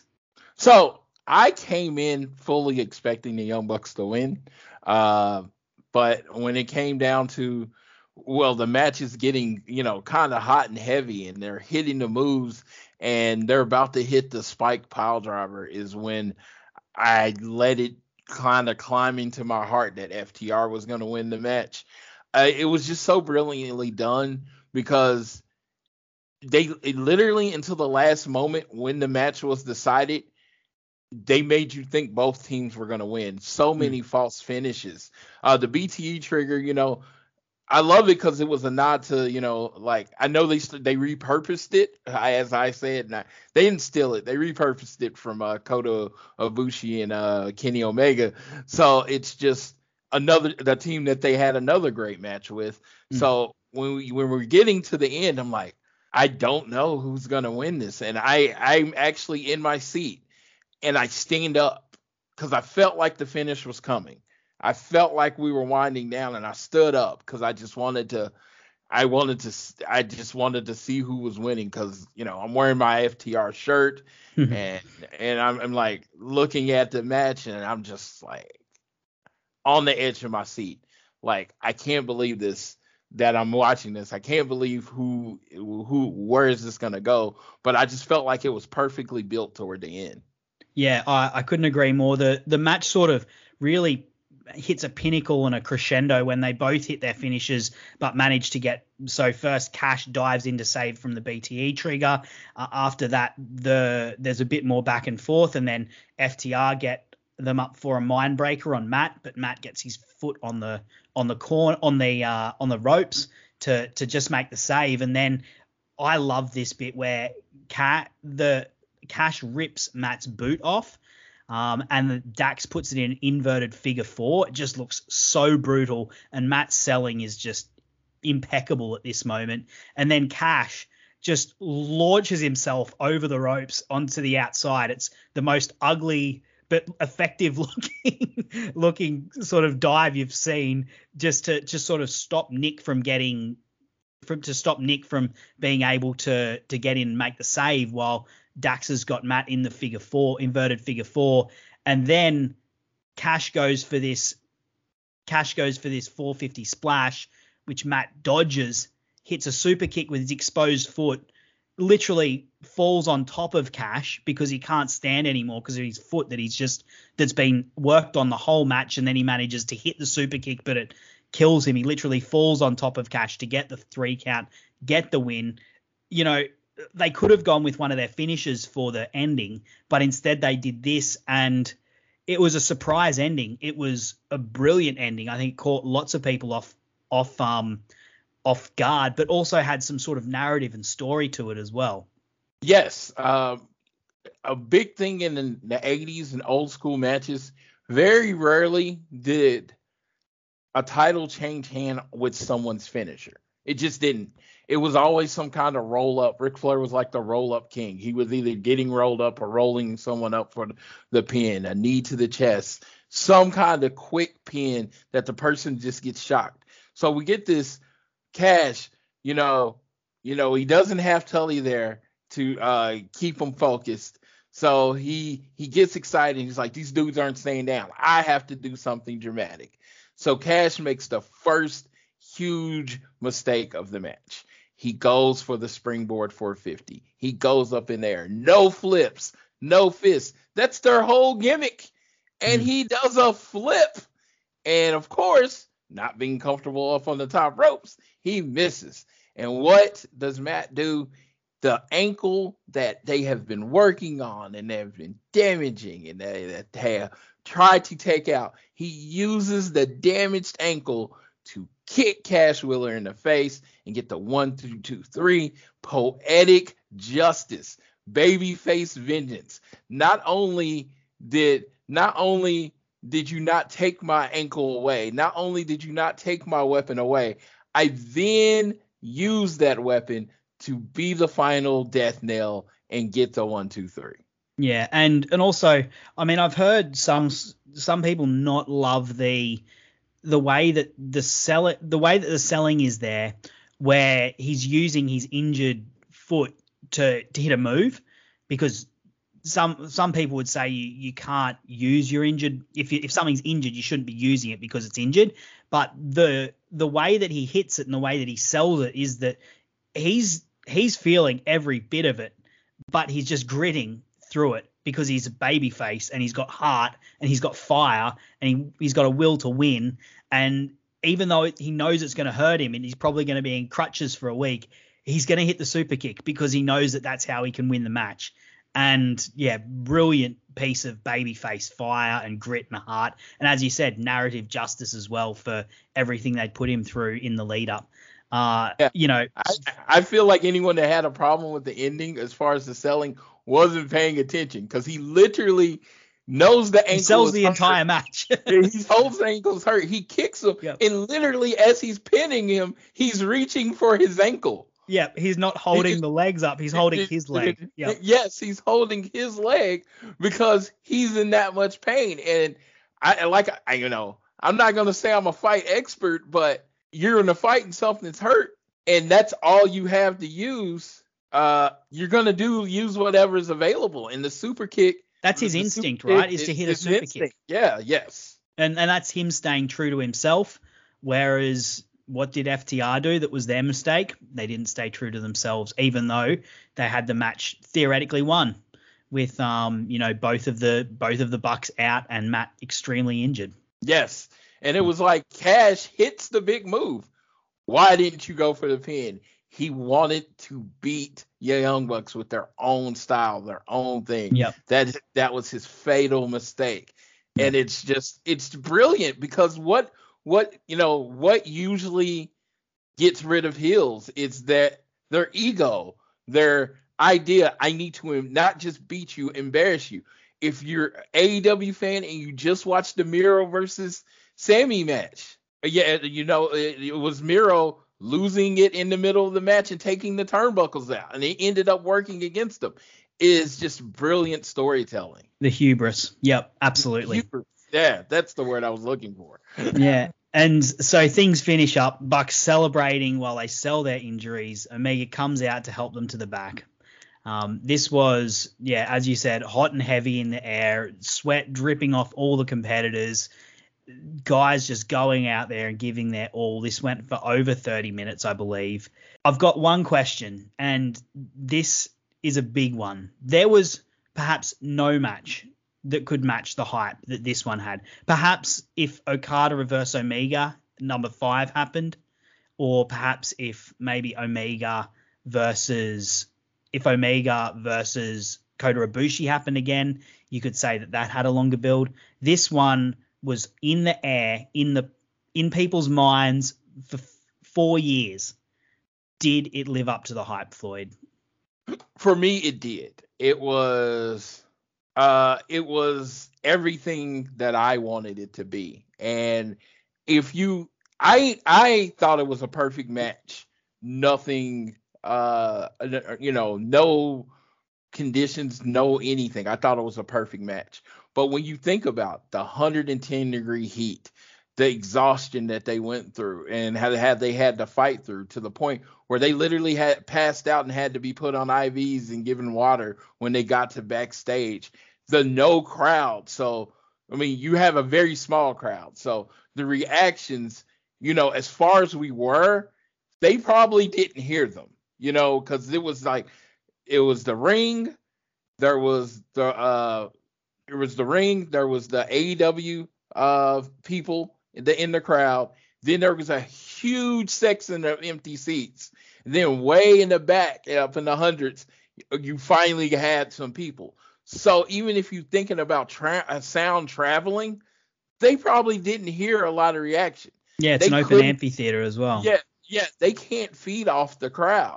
So I came in fully expecting the Young Bucks to win. Uh, but when it came down to, well, the match is getting, you know, kind of hot and heavy, and they're hitting the moves, and they're about to hit the spike pile driver, is when I let it kind of climb into my heart that F T R was going to win the match. Uh, it was just so brilliantly done, because they it literally, until the last moment when the match was decided, they made you think both teams were going to win. So many mm. false finishes. Uh, the B T E trigger, you know, I love it because it was a nod to, you know, like, I know they they repurposed it, as I said. And I, they didn't steal it. They repurposed it from uh, Kota Ibushi and uh, Kenny Omega. So it's just another the team that they had another great match with. Mm. So when we, when we're getting to the end, I'm like, I don't know who's going to win this. And I, I'm actually in my seat, and I stand up because I felt like the finish was coming. I felt like we were winding down, and I stood up because I just wanted to, I wanted to, I just wanted to see who was winning, because, you know, I'm wearing my F T R shirt and, and I'm, I'm like looking at the match, and I'm just like on the edge of my seat. Like, I can't believe this, that I'm watching this. I can't believe who, who, where is this going to go? But I just felt like it was perfectly built toward the end. Yeah, I, I couldn't agree more. The the match sort of really hits a pinnacle and a crescendo when they both hit their finishes, but manage to get, so first Cash dives in to save from the B T E trigger. Uh, after that, the there's a bit more back and forth, and then F T R get them up for a mind breaker on Matt, but Matt gets his foot on the on the corner on the uh, on the ropes to to just make the save, and then I love this bit where Cat the Cash rips Matt's boot off, um, and the Dax puts it in an inverted figure four. It just looks so brutal, and Matt's selling is just impeccable at this moment. And then Cash just launches himself over the ropes onto the outside. It's the most ugly but effective looking looking sort of dive you've seen, just to just sort of stop Nick from getting from to stop Nick from being able to to get in and make the save, while Dax has got Matt in the figure four, inverted figure four. And then Cash goes for this Cash goes for this four fifty splash, which Matt dodges, hits a super kick with his exposed foot, literally falls on top of Cash because he can't stand anymore because of his foot that he's just that's been worked on the whole match. And then he manages to hit the super kick, but it kills him. He literally falls on top of Cash to get the three count, get the win. You know, they could have gone with one of their finishers for the ending, but instead they did this, and it was a surprise ending. It was a brilliant ending. I think it caught lots of people off off um off guard, but also had some sort of narrative and story to it as well. Yes, um, a big thing in the, the eighties and old school matches, very rarely did a title change hand with someone's finisher. It just didn't. It was always some kind of roll up. Ric Flair was like the roll up king. He was either getting rolled up or rolling someone up for the pin, a knee to the chest, some kind of quick pin that the person just gets shocked. So we get this Cash, you know, you know, he doesn't have Tully there to uh, keep him focused. So he he gets excited. He's like, these dudes aren't staying down. I have to do something dramatic. So Cash makes the first huge mistake of the match. He goes for the springboard four fifty. He goes up in there. No flips, no fists. That's their whole gimmick. And mm. he does a flip. And of course, not being comfortable up on the top ropes, he misses. And what does Matt do? The ankle that they have been working on and they've been damaging and they, that they have tried to take out, he uses the damaged ankle to kick Cash Wheeler in the face and get the one, two, two, three. Poetic justice, babyface vengeance. Not only did not only did you not take my ankle away, not only did you not take my weapon away, I then used that weapon to be the final death nail and get the one, two, three. Yeah, and and also, I mean, I've heard some some people not love the the way that the sell the way that the selling is there, where he's using his injured foot to to hit a move, because some some people would say you, you can't use your injured if you, if something's injured, you shouldn't be using it because it's injured. But the the way that he hits it and the way that he sells it is that he's he's feeling every bit of it, but he's just gritting through it because he's a babyface and he's got heart and he's got fire and he, he's got a will to win. And even though he knows it's going to hurt him and he's probably going to be in crutches for a week, he's going to hit the super kick because he knows that that's how he can win the match. And yeah, brilliant piece of babyface fire and grit and heart. And as you said, narrative justice as well for everything they'd put him through in the lead up. Uh, yeah. You know, I, I feel like anyone that had a problem with the ending as far as the selling wasn't paying attention, because he literally knows the ankle. He sells the hurt. entire match. He holds the ankle's hurt. He kicks him, yep. And literally as he's pinning him, he's reaching for his ankle. Yeah, he's not holding the legs up. He's holding it, his leg. Yep. Yes, he's holding his leg because he's in that much pain. And I like, I, you know, I'm not going to say I'm a fight expert, but you're in a fight and something's hurt, and that's all you have to use. Uh, you're going to do use whatever's available. And the super kick. That's his instinct, right? Kick, is to hit a super instinct. kick. Yeah, yes. And and that's him staying true to himself. Whereas what did F T R do that was their mistake? They didn't stay true to themselves, even though they had the match theoretically won with um, you know, both of the both of the Bucks out and Matt extremely injured. Yes. And it was like Cash hits the big move. Why didn't you go for the pin? He wanted to beat the Young Bucks with their own style, their own thing. Yep. That that was his fatal mistake. Yep. And it's just it's brilliant because what what you know what usually gets rid of heels is that their ego, their idea. I need to not just beat you, embarrass you. If you're an A E W fan and you just watched the Miro versus Sammy match, yeah, you know, it, it was Miro losing it in the middle of the match and taking the turnbuckles out, and it ended up working against them. Is just brilliant storytelling. The hubris. Yep, absolutely. Hubris. Yeah, that's the word I was looking for. Yeah. And so things finish up. Bucks celebrating while they sell their injuries. Omega comes out to help them to the back. Um, this was, yeah, as you said, hot and heavy in the air, sweat dripping off all the competitors, guys just going out there and giving their all. This went for over thirty minutes, I believe. I've got one question, and this is a big one. There was perhaps no match that could match the hype that this one had. Perhaps if Okada reverse Omega number five happened, or perhaps if maybe Omega versus if Omega versus Kota Ibushi happened again, you could say that that had a longer build. This one was in the air, in the in people's minds for f- four years. Did it live up to the hype, Floyd? For me, it did. It was, uh, it was everything that I wanted it to be. And if you, I, I thought it was a perfect match. Nothing, uh, you know, no conditions, no anything. I thought it was a perfect match. But when you think about the one hundred ten degree heat, the exhaustion that they went through, and how they had, they had to fight through to the point where they literally had passed out and had to be put on I Vs and given water when they got to backstage. The no crowd. So, I mean, you have a very small crowd. So the reactions, you know, as far as we were, they probably didn't hear them, you know, because it was like, it was the ring. There was the, uh, it was the ring. There was the A E W uh, people in the, in the crowd. Then there was a huge section of empty seats. And then way in the back, up in the hundreds, you finally had some people. So even if you're thinking about tra- sound traveling, they probably didn't hear a lot of reaction. Yeah, it's they an open amphitheater as well. Yeah, yeah, they can't feed off the crowd.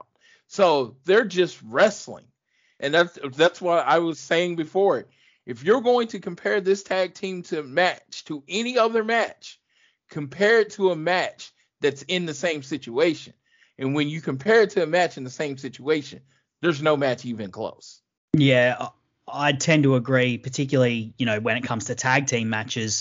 So they're just wrestling. And that's that's what I was saying before. If you're going to compare this tag team to match to any other match, compare it to a match that's in the same situation. And when you compare it to a match in the same situation, there's no match even close. Yeah, I tend to agree, particularly, you know, when it comes to tag team matches.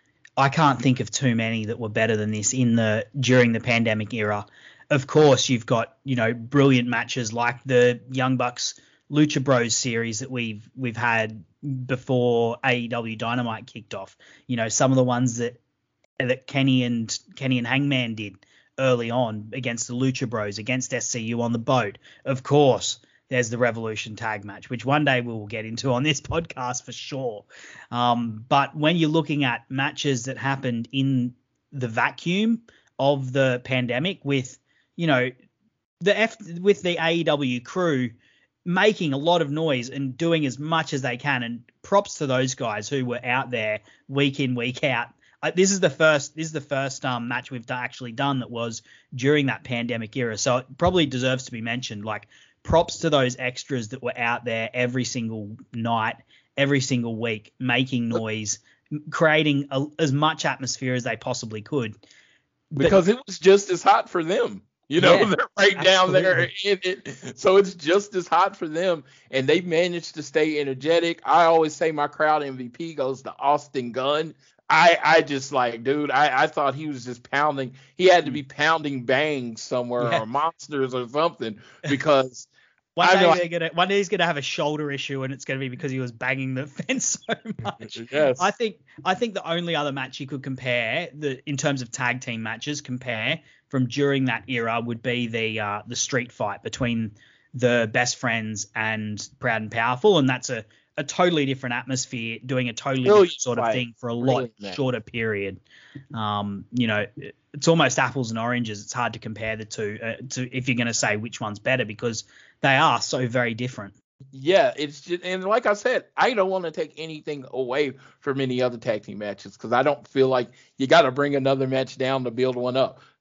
I can't think of too many that were better than this in the during the pandemic era. Of course, you've got, you know, brilliant matches like the Young Bucks Lucha Bros series that we've we've had before A E W Dynamite kicked off. You know, some of the ones that that Kenny and Kenny and Hangman did early on against the Lucha Bros, against S C U on the boat. Of course, there's the Revolution tag match, which one day we will get into on this podcast for sure. Um, but when you're looking at matches that happened in the vacuum of the pandemic with, you know, the F with the A E W crew making a lot of noise and doing as much as they can, and props to those guys who were out there week in, week out. Uh, this is the first this is the first um, match we've actually done that was during that pandemic era, so it probably deserves to be mentioned. Like, props to those extras that were out there every single night, every single week, making noise, creating a, as much atmosphere as they possibly could. Because but, it was just as hot for them. You know, yeah, they're right absolutely. down there in it. So it's just as hot for them. And they managed to stay energetic. I always say my crowd M V P goes to Austin Gunn. I, I just like, dude, I, I thought he was just pounding. He had to be pounding bangs somewhere yeah. or monsters or something, because one day, know, they're gonna, one day he's going to have a shoulder issue, and it's going to be because he was banging the fence so much. Yes. I think I think the only other match you could compare, the in terms of tag team matches, compare from during that era would be the uh, the street fight between the Best Friends and Proud and Powerful, and that's a, a totally different atmosphere, doing a totally Brilliant different sort of fight. thing for a lot Brilliant. shorter period. Um, you know, it's almost apples and oranges. It's hard to compare the two uh, to if you're going to say which one's better, because they are so very different. Yeah, it's just, and like I said, I don't want to take anything away from any other tag team matches, because I don't feel like you got to bring another match down to build one up.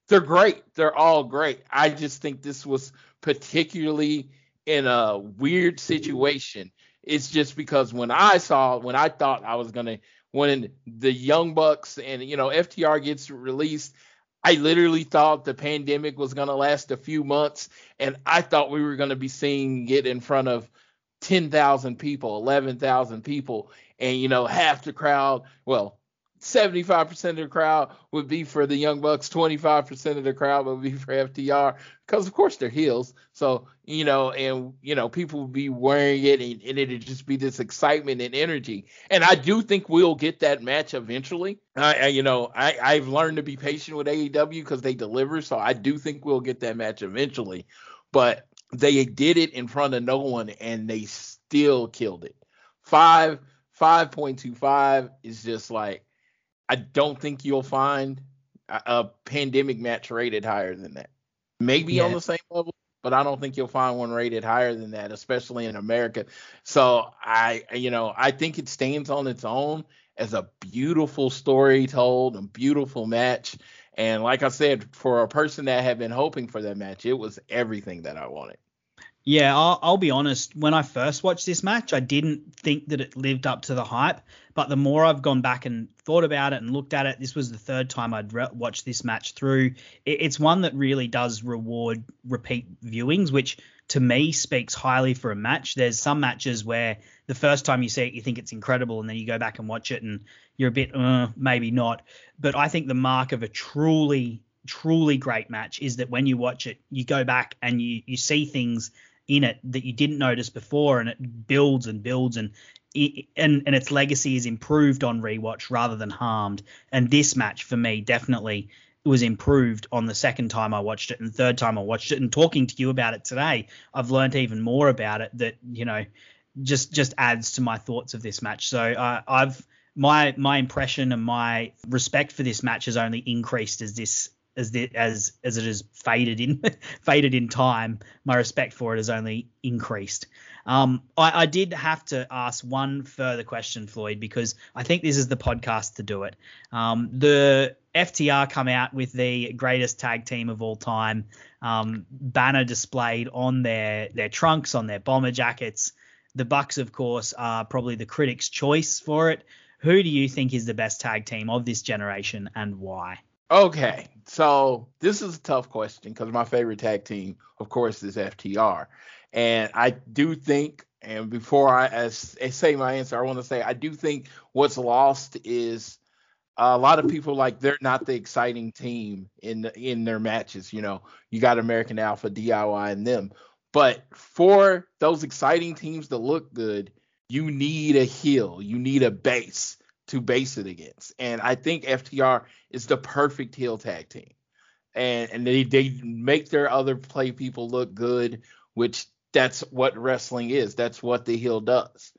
They're great. They're all great. I just think this was particularly in a weird situation. It's just because when I saw, when I thought I was gonna, when the Young Bucks and you know F T R gets released, I literally thought the pandemic was gonna last a few months, and I thought we were gonna be seeing it in front of ten thousand people, eleven thousand people, and you know half the crowd, well, seventy-five percent of the crowd would be for the Young Bucks, twenty-five percent of the crowd would be for F T R, because of course they're heels. So, you know, and, you know, people would be wearing it, and, and it'd just be this excitement and energy. And I do think we'll get that match eventually. I, I you know, I, I've learned to be patient with A E W because they deliver. So I do think we'll get that match eventually. But they did it in front of no one, and they still killed it. Five, five point two five is just like, I don't think you'll find a, a pandemic match rated higher than that. Maybe yeah. on the same level, but I don't think you'll find one rated higher than that, especially in America. So I, you know, I think it stands on its own as a beautiful story told, a beautiful match. And like I said, for a person that had been hoping for that match, it was everything that I wanted. Yeah, I'll, I'll be honest. When I first watched this match, I didn't think that it lived up to the hype. But the more I've gone back and thought about it and looked at it, this was the third time I'd re- watched this match through. It, it's one that really does reward repeat viewings, which to me speaks highly for a match. There's some matches where the first time you see it, you think it's incredible, and then you go back and watch it and you're a bit, uh, maybe not. But I think the mark of a truly, truly great match is that when you watch it, you go back and you, you see things in it that you didn't notice before, and it builds and builds, and it, and and its legacy is improved on rewatch rather than harmed. And this match for me definitely was improved on the second time I watched it and third time I watched it. And talking to you about it today, I've learned even more about it that, you know, just just adds to my thoughts of this match. So uh, I've my my impression and my respect for this match has only increased as this as the, as as it has faded in faded in time. My respect for it has only increased. Um, I, I did have to ask one further question, Floyd, because I think this is the podcast to do it. Um, the F T R come out with the greatest tag team of all time, um, banner displayed on their their trunks, on their bomber jackets. The Bucks, of course, are probably the critics' choice for it. Who do you think is the best tag team of this generation, and why? Okay, so this is a tough question because my favorite tag team, of course, is F T R. And I do think, and before I, as, as say my answer, I want to say I do think what's lost is a lot of people, like, they're not the exciting team in the, in their matches. You know, you got American Alpha, D I Y, and them. But for those exciting teams to look good, you need a heel. You need a base to base it against. And I think F T R is the perfect heel tag team. And and they, they make their other play people look good, which that's what wrestling is. That's what the heel does.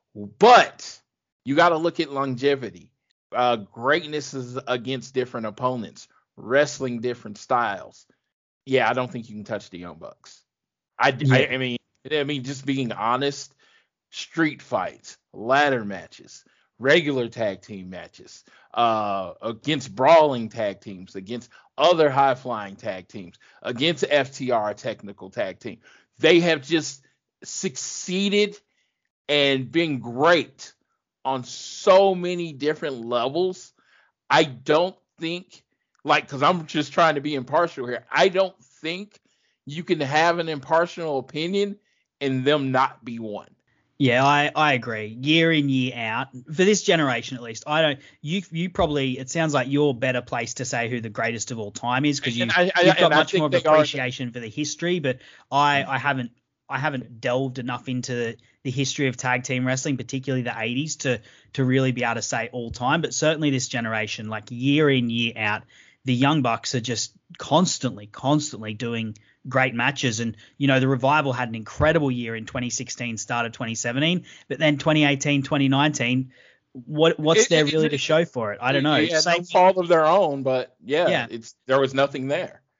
But you got to look at longevity. Uh, greatness is against different opponents, wrestling different styles. Yeah, I don't think you can touch the Young Bucks. I, yeah. I, I mean, I mean, just being honest, street fights, ladder matches, regular tag team matches, uh, against brawling tag teams, against other high-flying tag teams, against F T R technical tag team. They have just succeeded and been great on so many different levels. I don't think, like, because I'm just trying to be impartial here, I don't think you can have an impartial opinion and them not be one. Yeah, I, I agree. Year in, year out, for this generation at least, I don't. You you probably, it sounds like you're better placed to say who the greatest of all time is because you, I, I, you've got much more of appreciation are. for the history. But I, I haven't I haven't delved enough into the history of tag team wrestling, particularly the eighties, to to really be able to say all time. But certainly this generation, like year in, year out, the Young Bucks are just constantly, constantly doing great matches. And, you know, the Revival had an incredible year in twenty sixteen, started twenty seventeen, but then twenty eighteen, twenty nineteen, what what's it, there really it, to show for it? I don't know. Yeah, Same no fault of their own, but yeah, yeah, it's there was nothing there.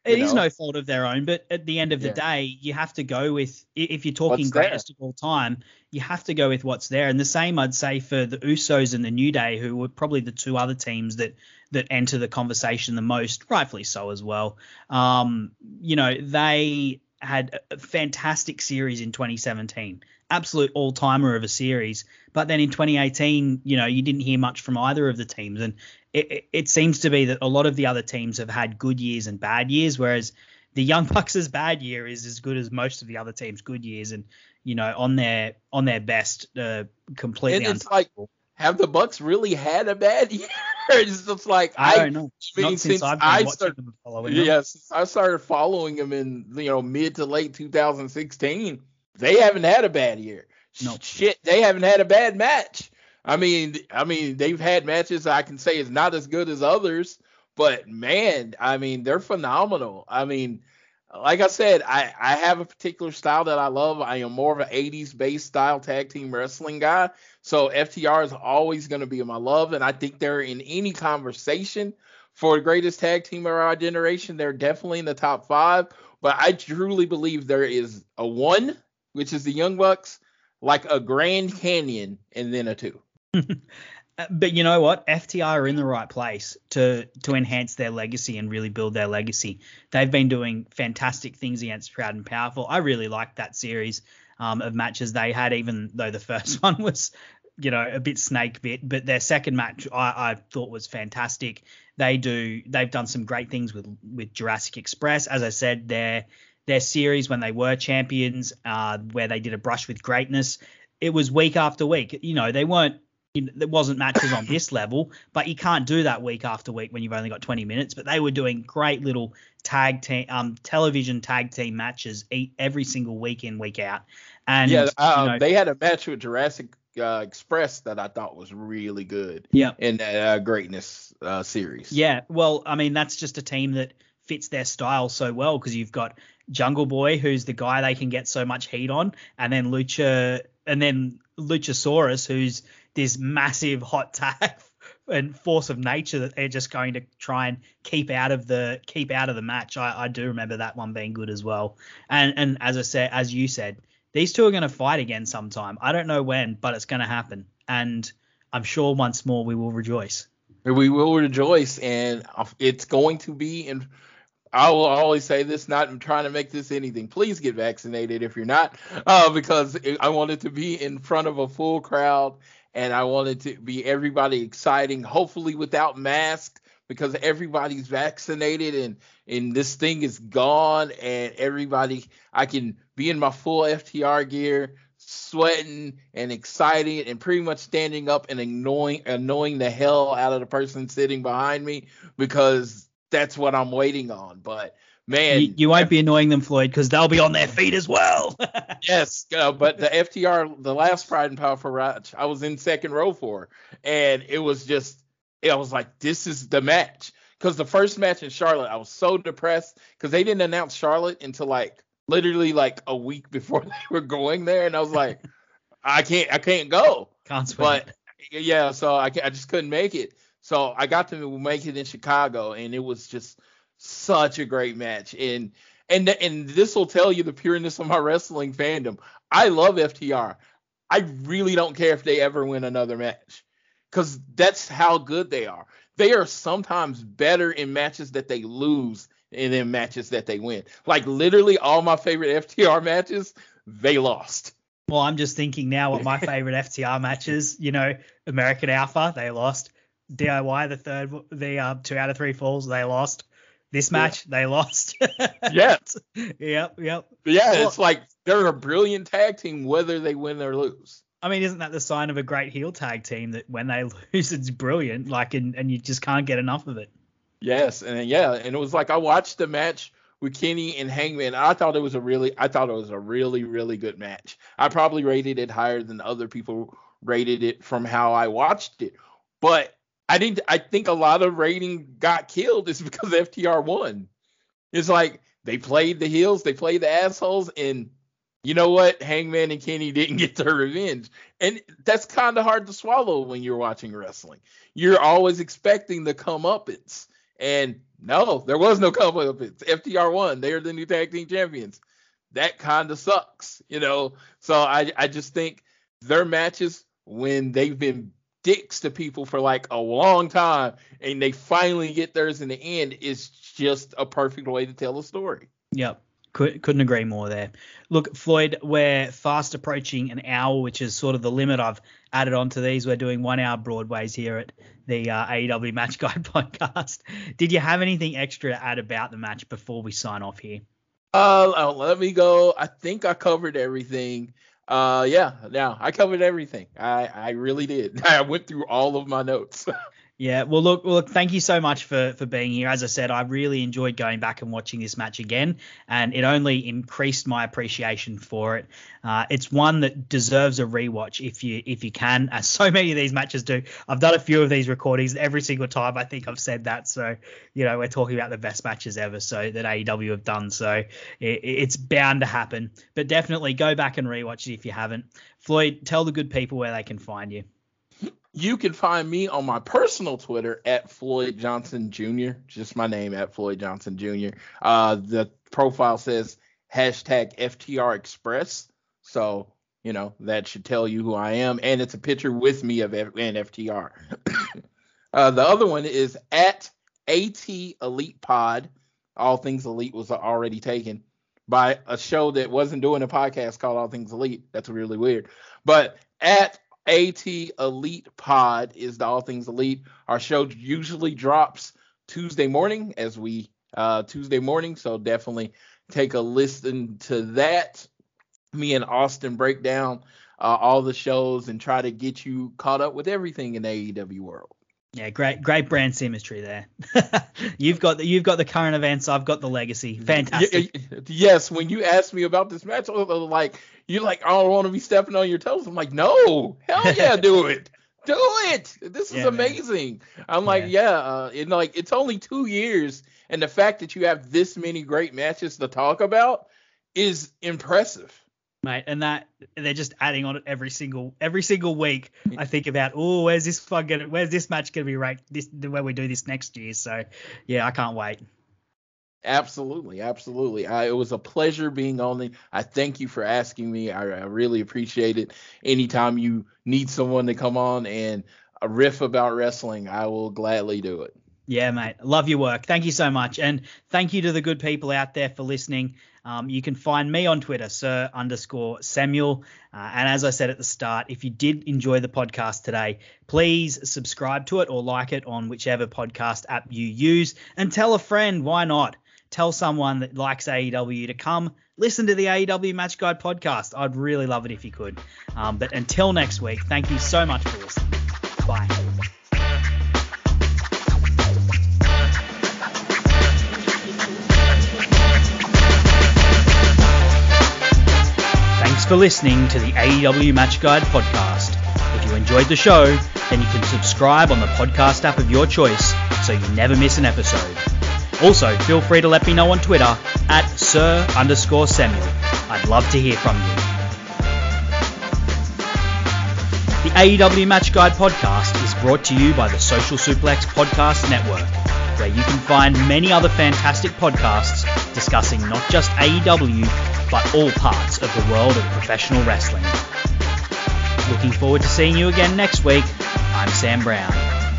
It you is know? no fault of their own, but at the end of the Yeah. day, you have to go with, if you're talking What's there? greatest of all time, you have to go with what's there. And the same I'd say for the Usos and the New Day, who were probably the two other teams that that enter the conversation the most, rightfully so as well. Um, you know, they had a fantastic series in twenty seventeen, absolute all-timer of a series. But then in twenty eighteen, you know, you didn't hear much from either of the teams. And it, it, it seems to be that a lot of the other teams have had good years and bad years, whereas the Young Bucks' bad year is as good as most of the other teams' good years. And, you know, on their on their best, uh, completely And it's like, untouchable. have the Bucks really had a bad year? It's just like I I, don't know. I mean, Not since since I've been I watching started, them and following them. yeah, since I started following them in you know mid to late two thousand sixteen, they haven't had a bad year. No. Shit, they haven't had a bad match. I mean, I mean, they've had matches I can say is not as good as others, but man, I mean, they're phenomenal. I mean, like I said, I, I have a particular style that I love. I am more of an eighties based style tag team wrestling guy. So F T R is always going to be my love. And I think they're in any conversation for the greatest tag team of our generation. They're definitely in the top five. But I truly believe there is a one, which is the Young Bucks, like a Grand Canyon, and then a two. But you know what? F T R are in the right place to to enhance their legacy and really build their legacy. They've been doing fantastic things against Proud and Powerful. I really liked that series um, of matches they had, even though the first one was, you know, a bit snake bit. But their second match I, I thought was fantastic. They do they've done some great things with with Jurassic Express. As I said, their their series when they were champions, uh, where they did a brush with greatness, it was week after week. You know, they weren't. There wasn't matches on this level, but you can't do that week after week when you've only got twenty minutes. But they were doing great little tag team, um, television tag team matches every single week in, week out. And yeah, uh, you know, they had a match with Jurassic uh, Express that I thought was really good. Yeah. In that uh, greatness uh, series. Yeah, well, I mean, that's just a team that fits their style so well because you've got Jungle Boy, who's the guy they can get so much heat on, and then Lucha, and then Luchasaurus, who's this massive hot tag and force of nature that they're just going to try and keep out of the keep out of the match. I, I do remember that one being good as well. And and as I said, as you said, these two are going to fight again sometime. I don't know when, but it's going to happen. And I'm sure once more we will rejoice. We will rejoice, and it's going to be in. I will always say this, not trying to make this anything. Please get vaccinated if you're not, uh, because I want it to be in front of a full crowd, and I want it to be everybody exciting, hopefully without masks, because everybody's vaccinated and, and this thing is gone, and everybody, I can be in my full F T R gear, sweating and excited and pretty much standing up and annoying, annoying the hell out of the person sitting behind me, because that's what I'm waiting on. But man, you, you won't be annoying them, Floyd, because they'll be on their feet as well. Yes, uh, but the F T R, the last Pride and Powerful match, I was in second row for, and it was just, I was like, this is the match. Because the first match in Charlotte, I was so depressed because they didn't announce Charlotte until like literally like a week before they were going there, and I was like, I can't, I can't go. Can't swing But yeah, so I, I just couldn't make it. So I got to make it in Chicago, and it was just such a great match. And and and this will tell you the pureness of my wrestling fandom. I love F T R. I really don't care if they ever win another match, because that's how good they are. They are sometimes better in matches that they lose than in matches that they win. Like literally all my favorite F T R matches, they lost. Well, I'm just thinking now what my favorite F T R matches, you know, American Alpha, they lost. D I Y, the third, the uh, two out of three falls, they lost. This match, yeah. They lost. Yeah. Yep, yep. But yeah, well, it's like they're a brilliant tag team whether they win or lose. I mean, isn't that the sign of a great heel tag team, that when they lose, it's brilliant, like, and, and you just can't get enough of it? Yes, and yeah, and it was like I watched the match with Kenny and Hangman. And I thought it was a really, I thought it was a really, really good match. I probably rated it higher than other people rated it from how I watched it, but I didn't. I think a lot of rating got killed is because F T R won. It's like they played the heels, they played the assholes, and you know what? Hangman and Kenny didn't get their revenge, and that's kind of hard to swallow when you're watching wrestling. You're always expecting the comeuppance, And no, there was no comeuppance. F T R won. They are the new tag team champions. That kind of sucks, you know. So I, I just think their matches, when they've been dicks to people for like a long time and they finally get theirs in the end, is just a perfect way to tell a story. Yep. Could, couldn't agree more there. Look, Floyd, we're fast approaching an hour, which is sort of the limit I've added on to these. We're doing one hour Broadways here at the uh, A E W Match Guide podcast. Did you have anything extra to add about the match before we sign off here? Uh, let me go. I think I covered everything. Uh, yeah, now I covered everything. I, I really did. I went through all of my notes. Yeah, well, look, look, thank you so much for, for being here. As I said, I really enjoyed going back and watching this match again, and it only increased my appreciation for it. Uh, it's one that deserves a rewatch if you if you can, as so many of these matches do. I've done a few of these recordings. Every single time I think I've said that. So, you know, we're talking about the best matches ever so that A E W have done. So it, it's bound to happen. But definitely go back and rewatch it if you haven't. Floyd, tell the good people where they can find you. You can find me on my personal Twitter at Floyd Johnson Junior Just my name, at Floyd Johnson Junior Uh, the profile says hashtag F T R Express. So, you know, that should tell you who I am. And it's a picture with me of F- and F T R. uh, the other one is at AT Elite Pod. All Things Elite was already taken by a show that wasn't doing a podcast called All Things Elite. That's really weird. But at AT Elite Pod is the All Things Elite. Our show usually drops Tuesday morning as we uh, Tuesday morning. So definitely take a listen to that. Me and Austin break down uh, all the shows and try to get you caught up with everything in the A E W world. Yeah, great, great brand symmetry there. you've got the, you've got the current events. I've got the legacy. Fantastic. Yes, when you asked me about this match, I was like, you're like, I don't want to be stepping on your toes. I'm like, no, hell yeah, do it, do it. This is yeah, amazing. Man. I'm like, yeah, yeah uh, and like it's only two years, and the fact that you have this many great matches to talk about is impressive. Mate, and that they're just adding on it every single every single week. I think about, oh, where's this fun gonna, where's this match gonna be ranked this when we do this next year? So yeah, I can't wait. Absolutely, absolutely. I, it was a pleasure being on the. I thank you for asking me. I, I really appreciate it. Anytime you need someone to come on and a riff about wrestling, I will gladly do it. Yeah, mate. Love your work. Thank you so much. And thank you to the good people out there for listening. Um, you can find me on Twitter, Sir underscore Samuel. Uh, and as I said at the start, if you did enjoy the podcast today, please subscribe to it or like it on whichever podcast app you use. And tell a friend. Why not? Tell someone that likes A E W to come listen to the A E W Match Guide podcast. I'd really love it if you could. Um, but until next week, thank you so much for listening. Bye. Thanks for listening to the A E W Match Guide podcast. If you enjoyed the show, then you can subscribe on the podcast app of your choice so you never miss an episode. Also, feel free to let me know on Twitter at Sir underscore Samuel. I'd love to hear from you. The A E W Match Guide podcast is brought to you by the Social Suplex Podcast Network, where you can find many other fantastic podcasts discussing not just A E W, but all parts of the world of professional wrestling. Looking forward to seeing you again next week. I'm Sam Brown.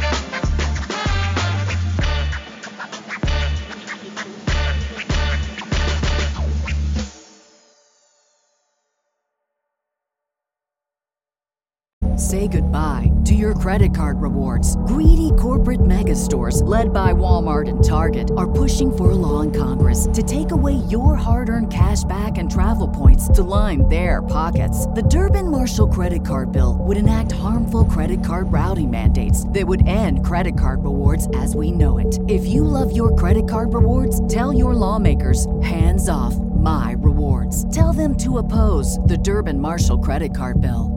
Say goodbye to your credit card rewards. Greedy corporate mega stores, led by Walmart and Target, are pushing for a law in Congress to take away your hard-earned cash back and travel points to line their pockets. The Durbin-Marshall credit card bill would enact harmful credit card routing mandates that would end credit card rewards as we know it. If you love your credit card rewards, tell your lawmakers, hands off my rewards. Tell them to oppose the Durbin-Marshall credit card bill.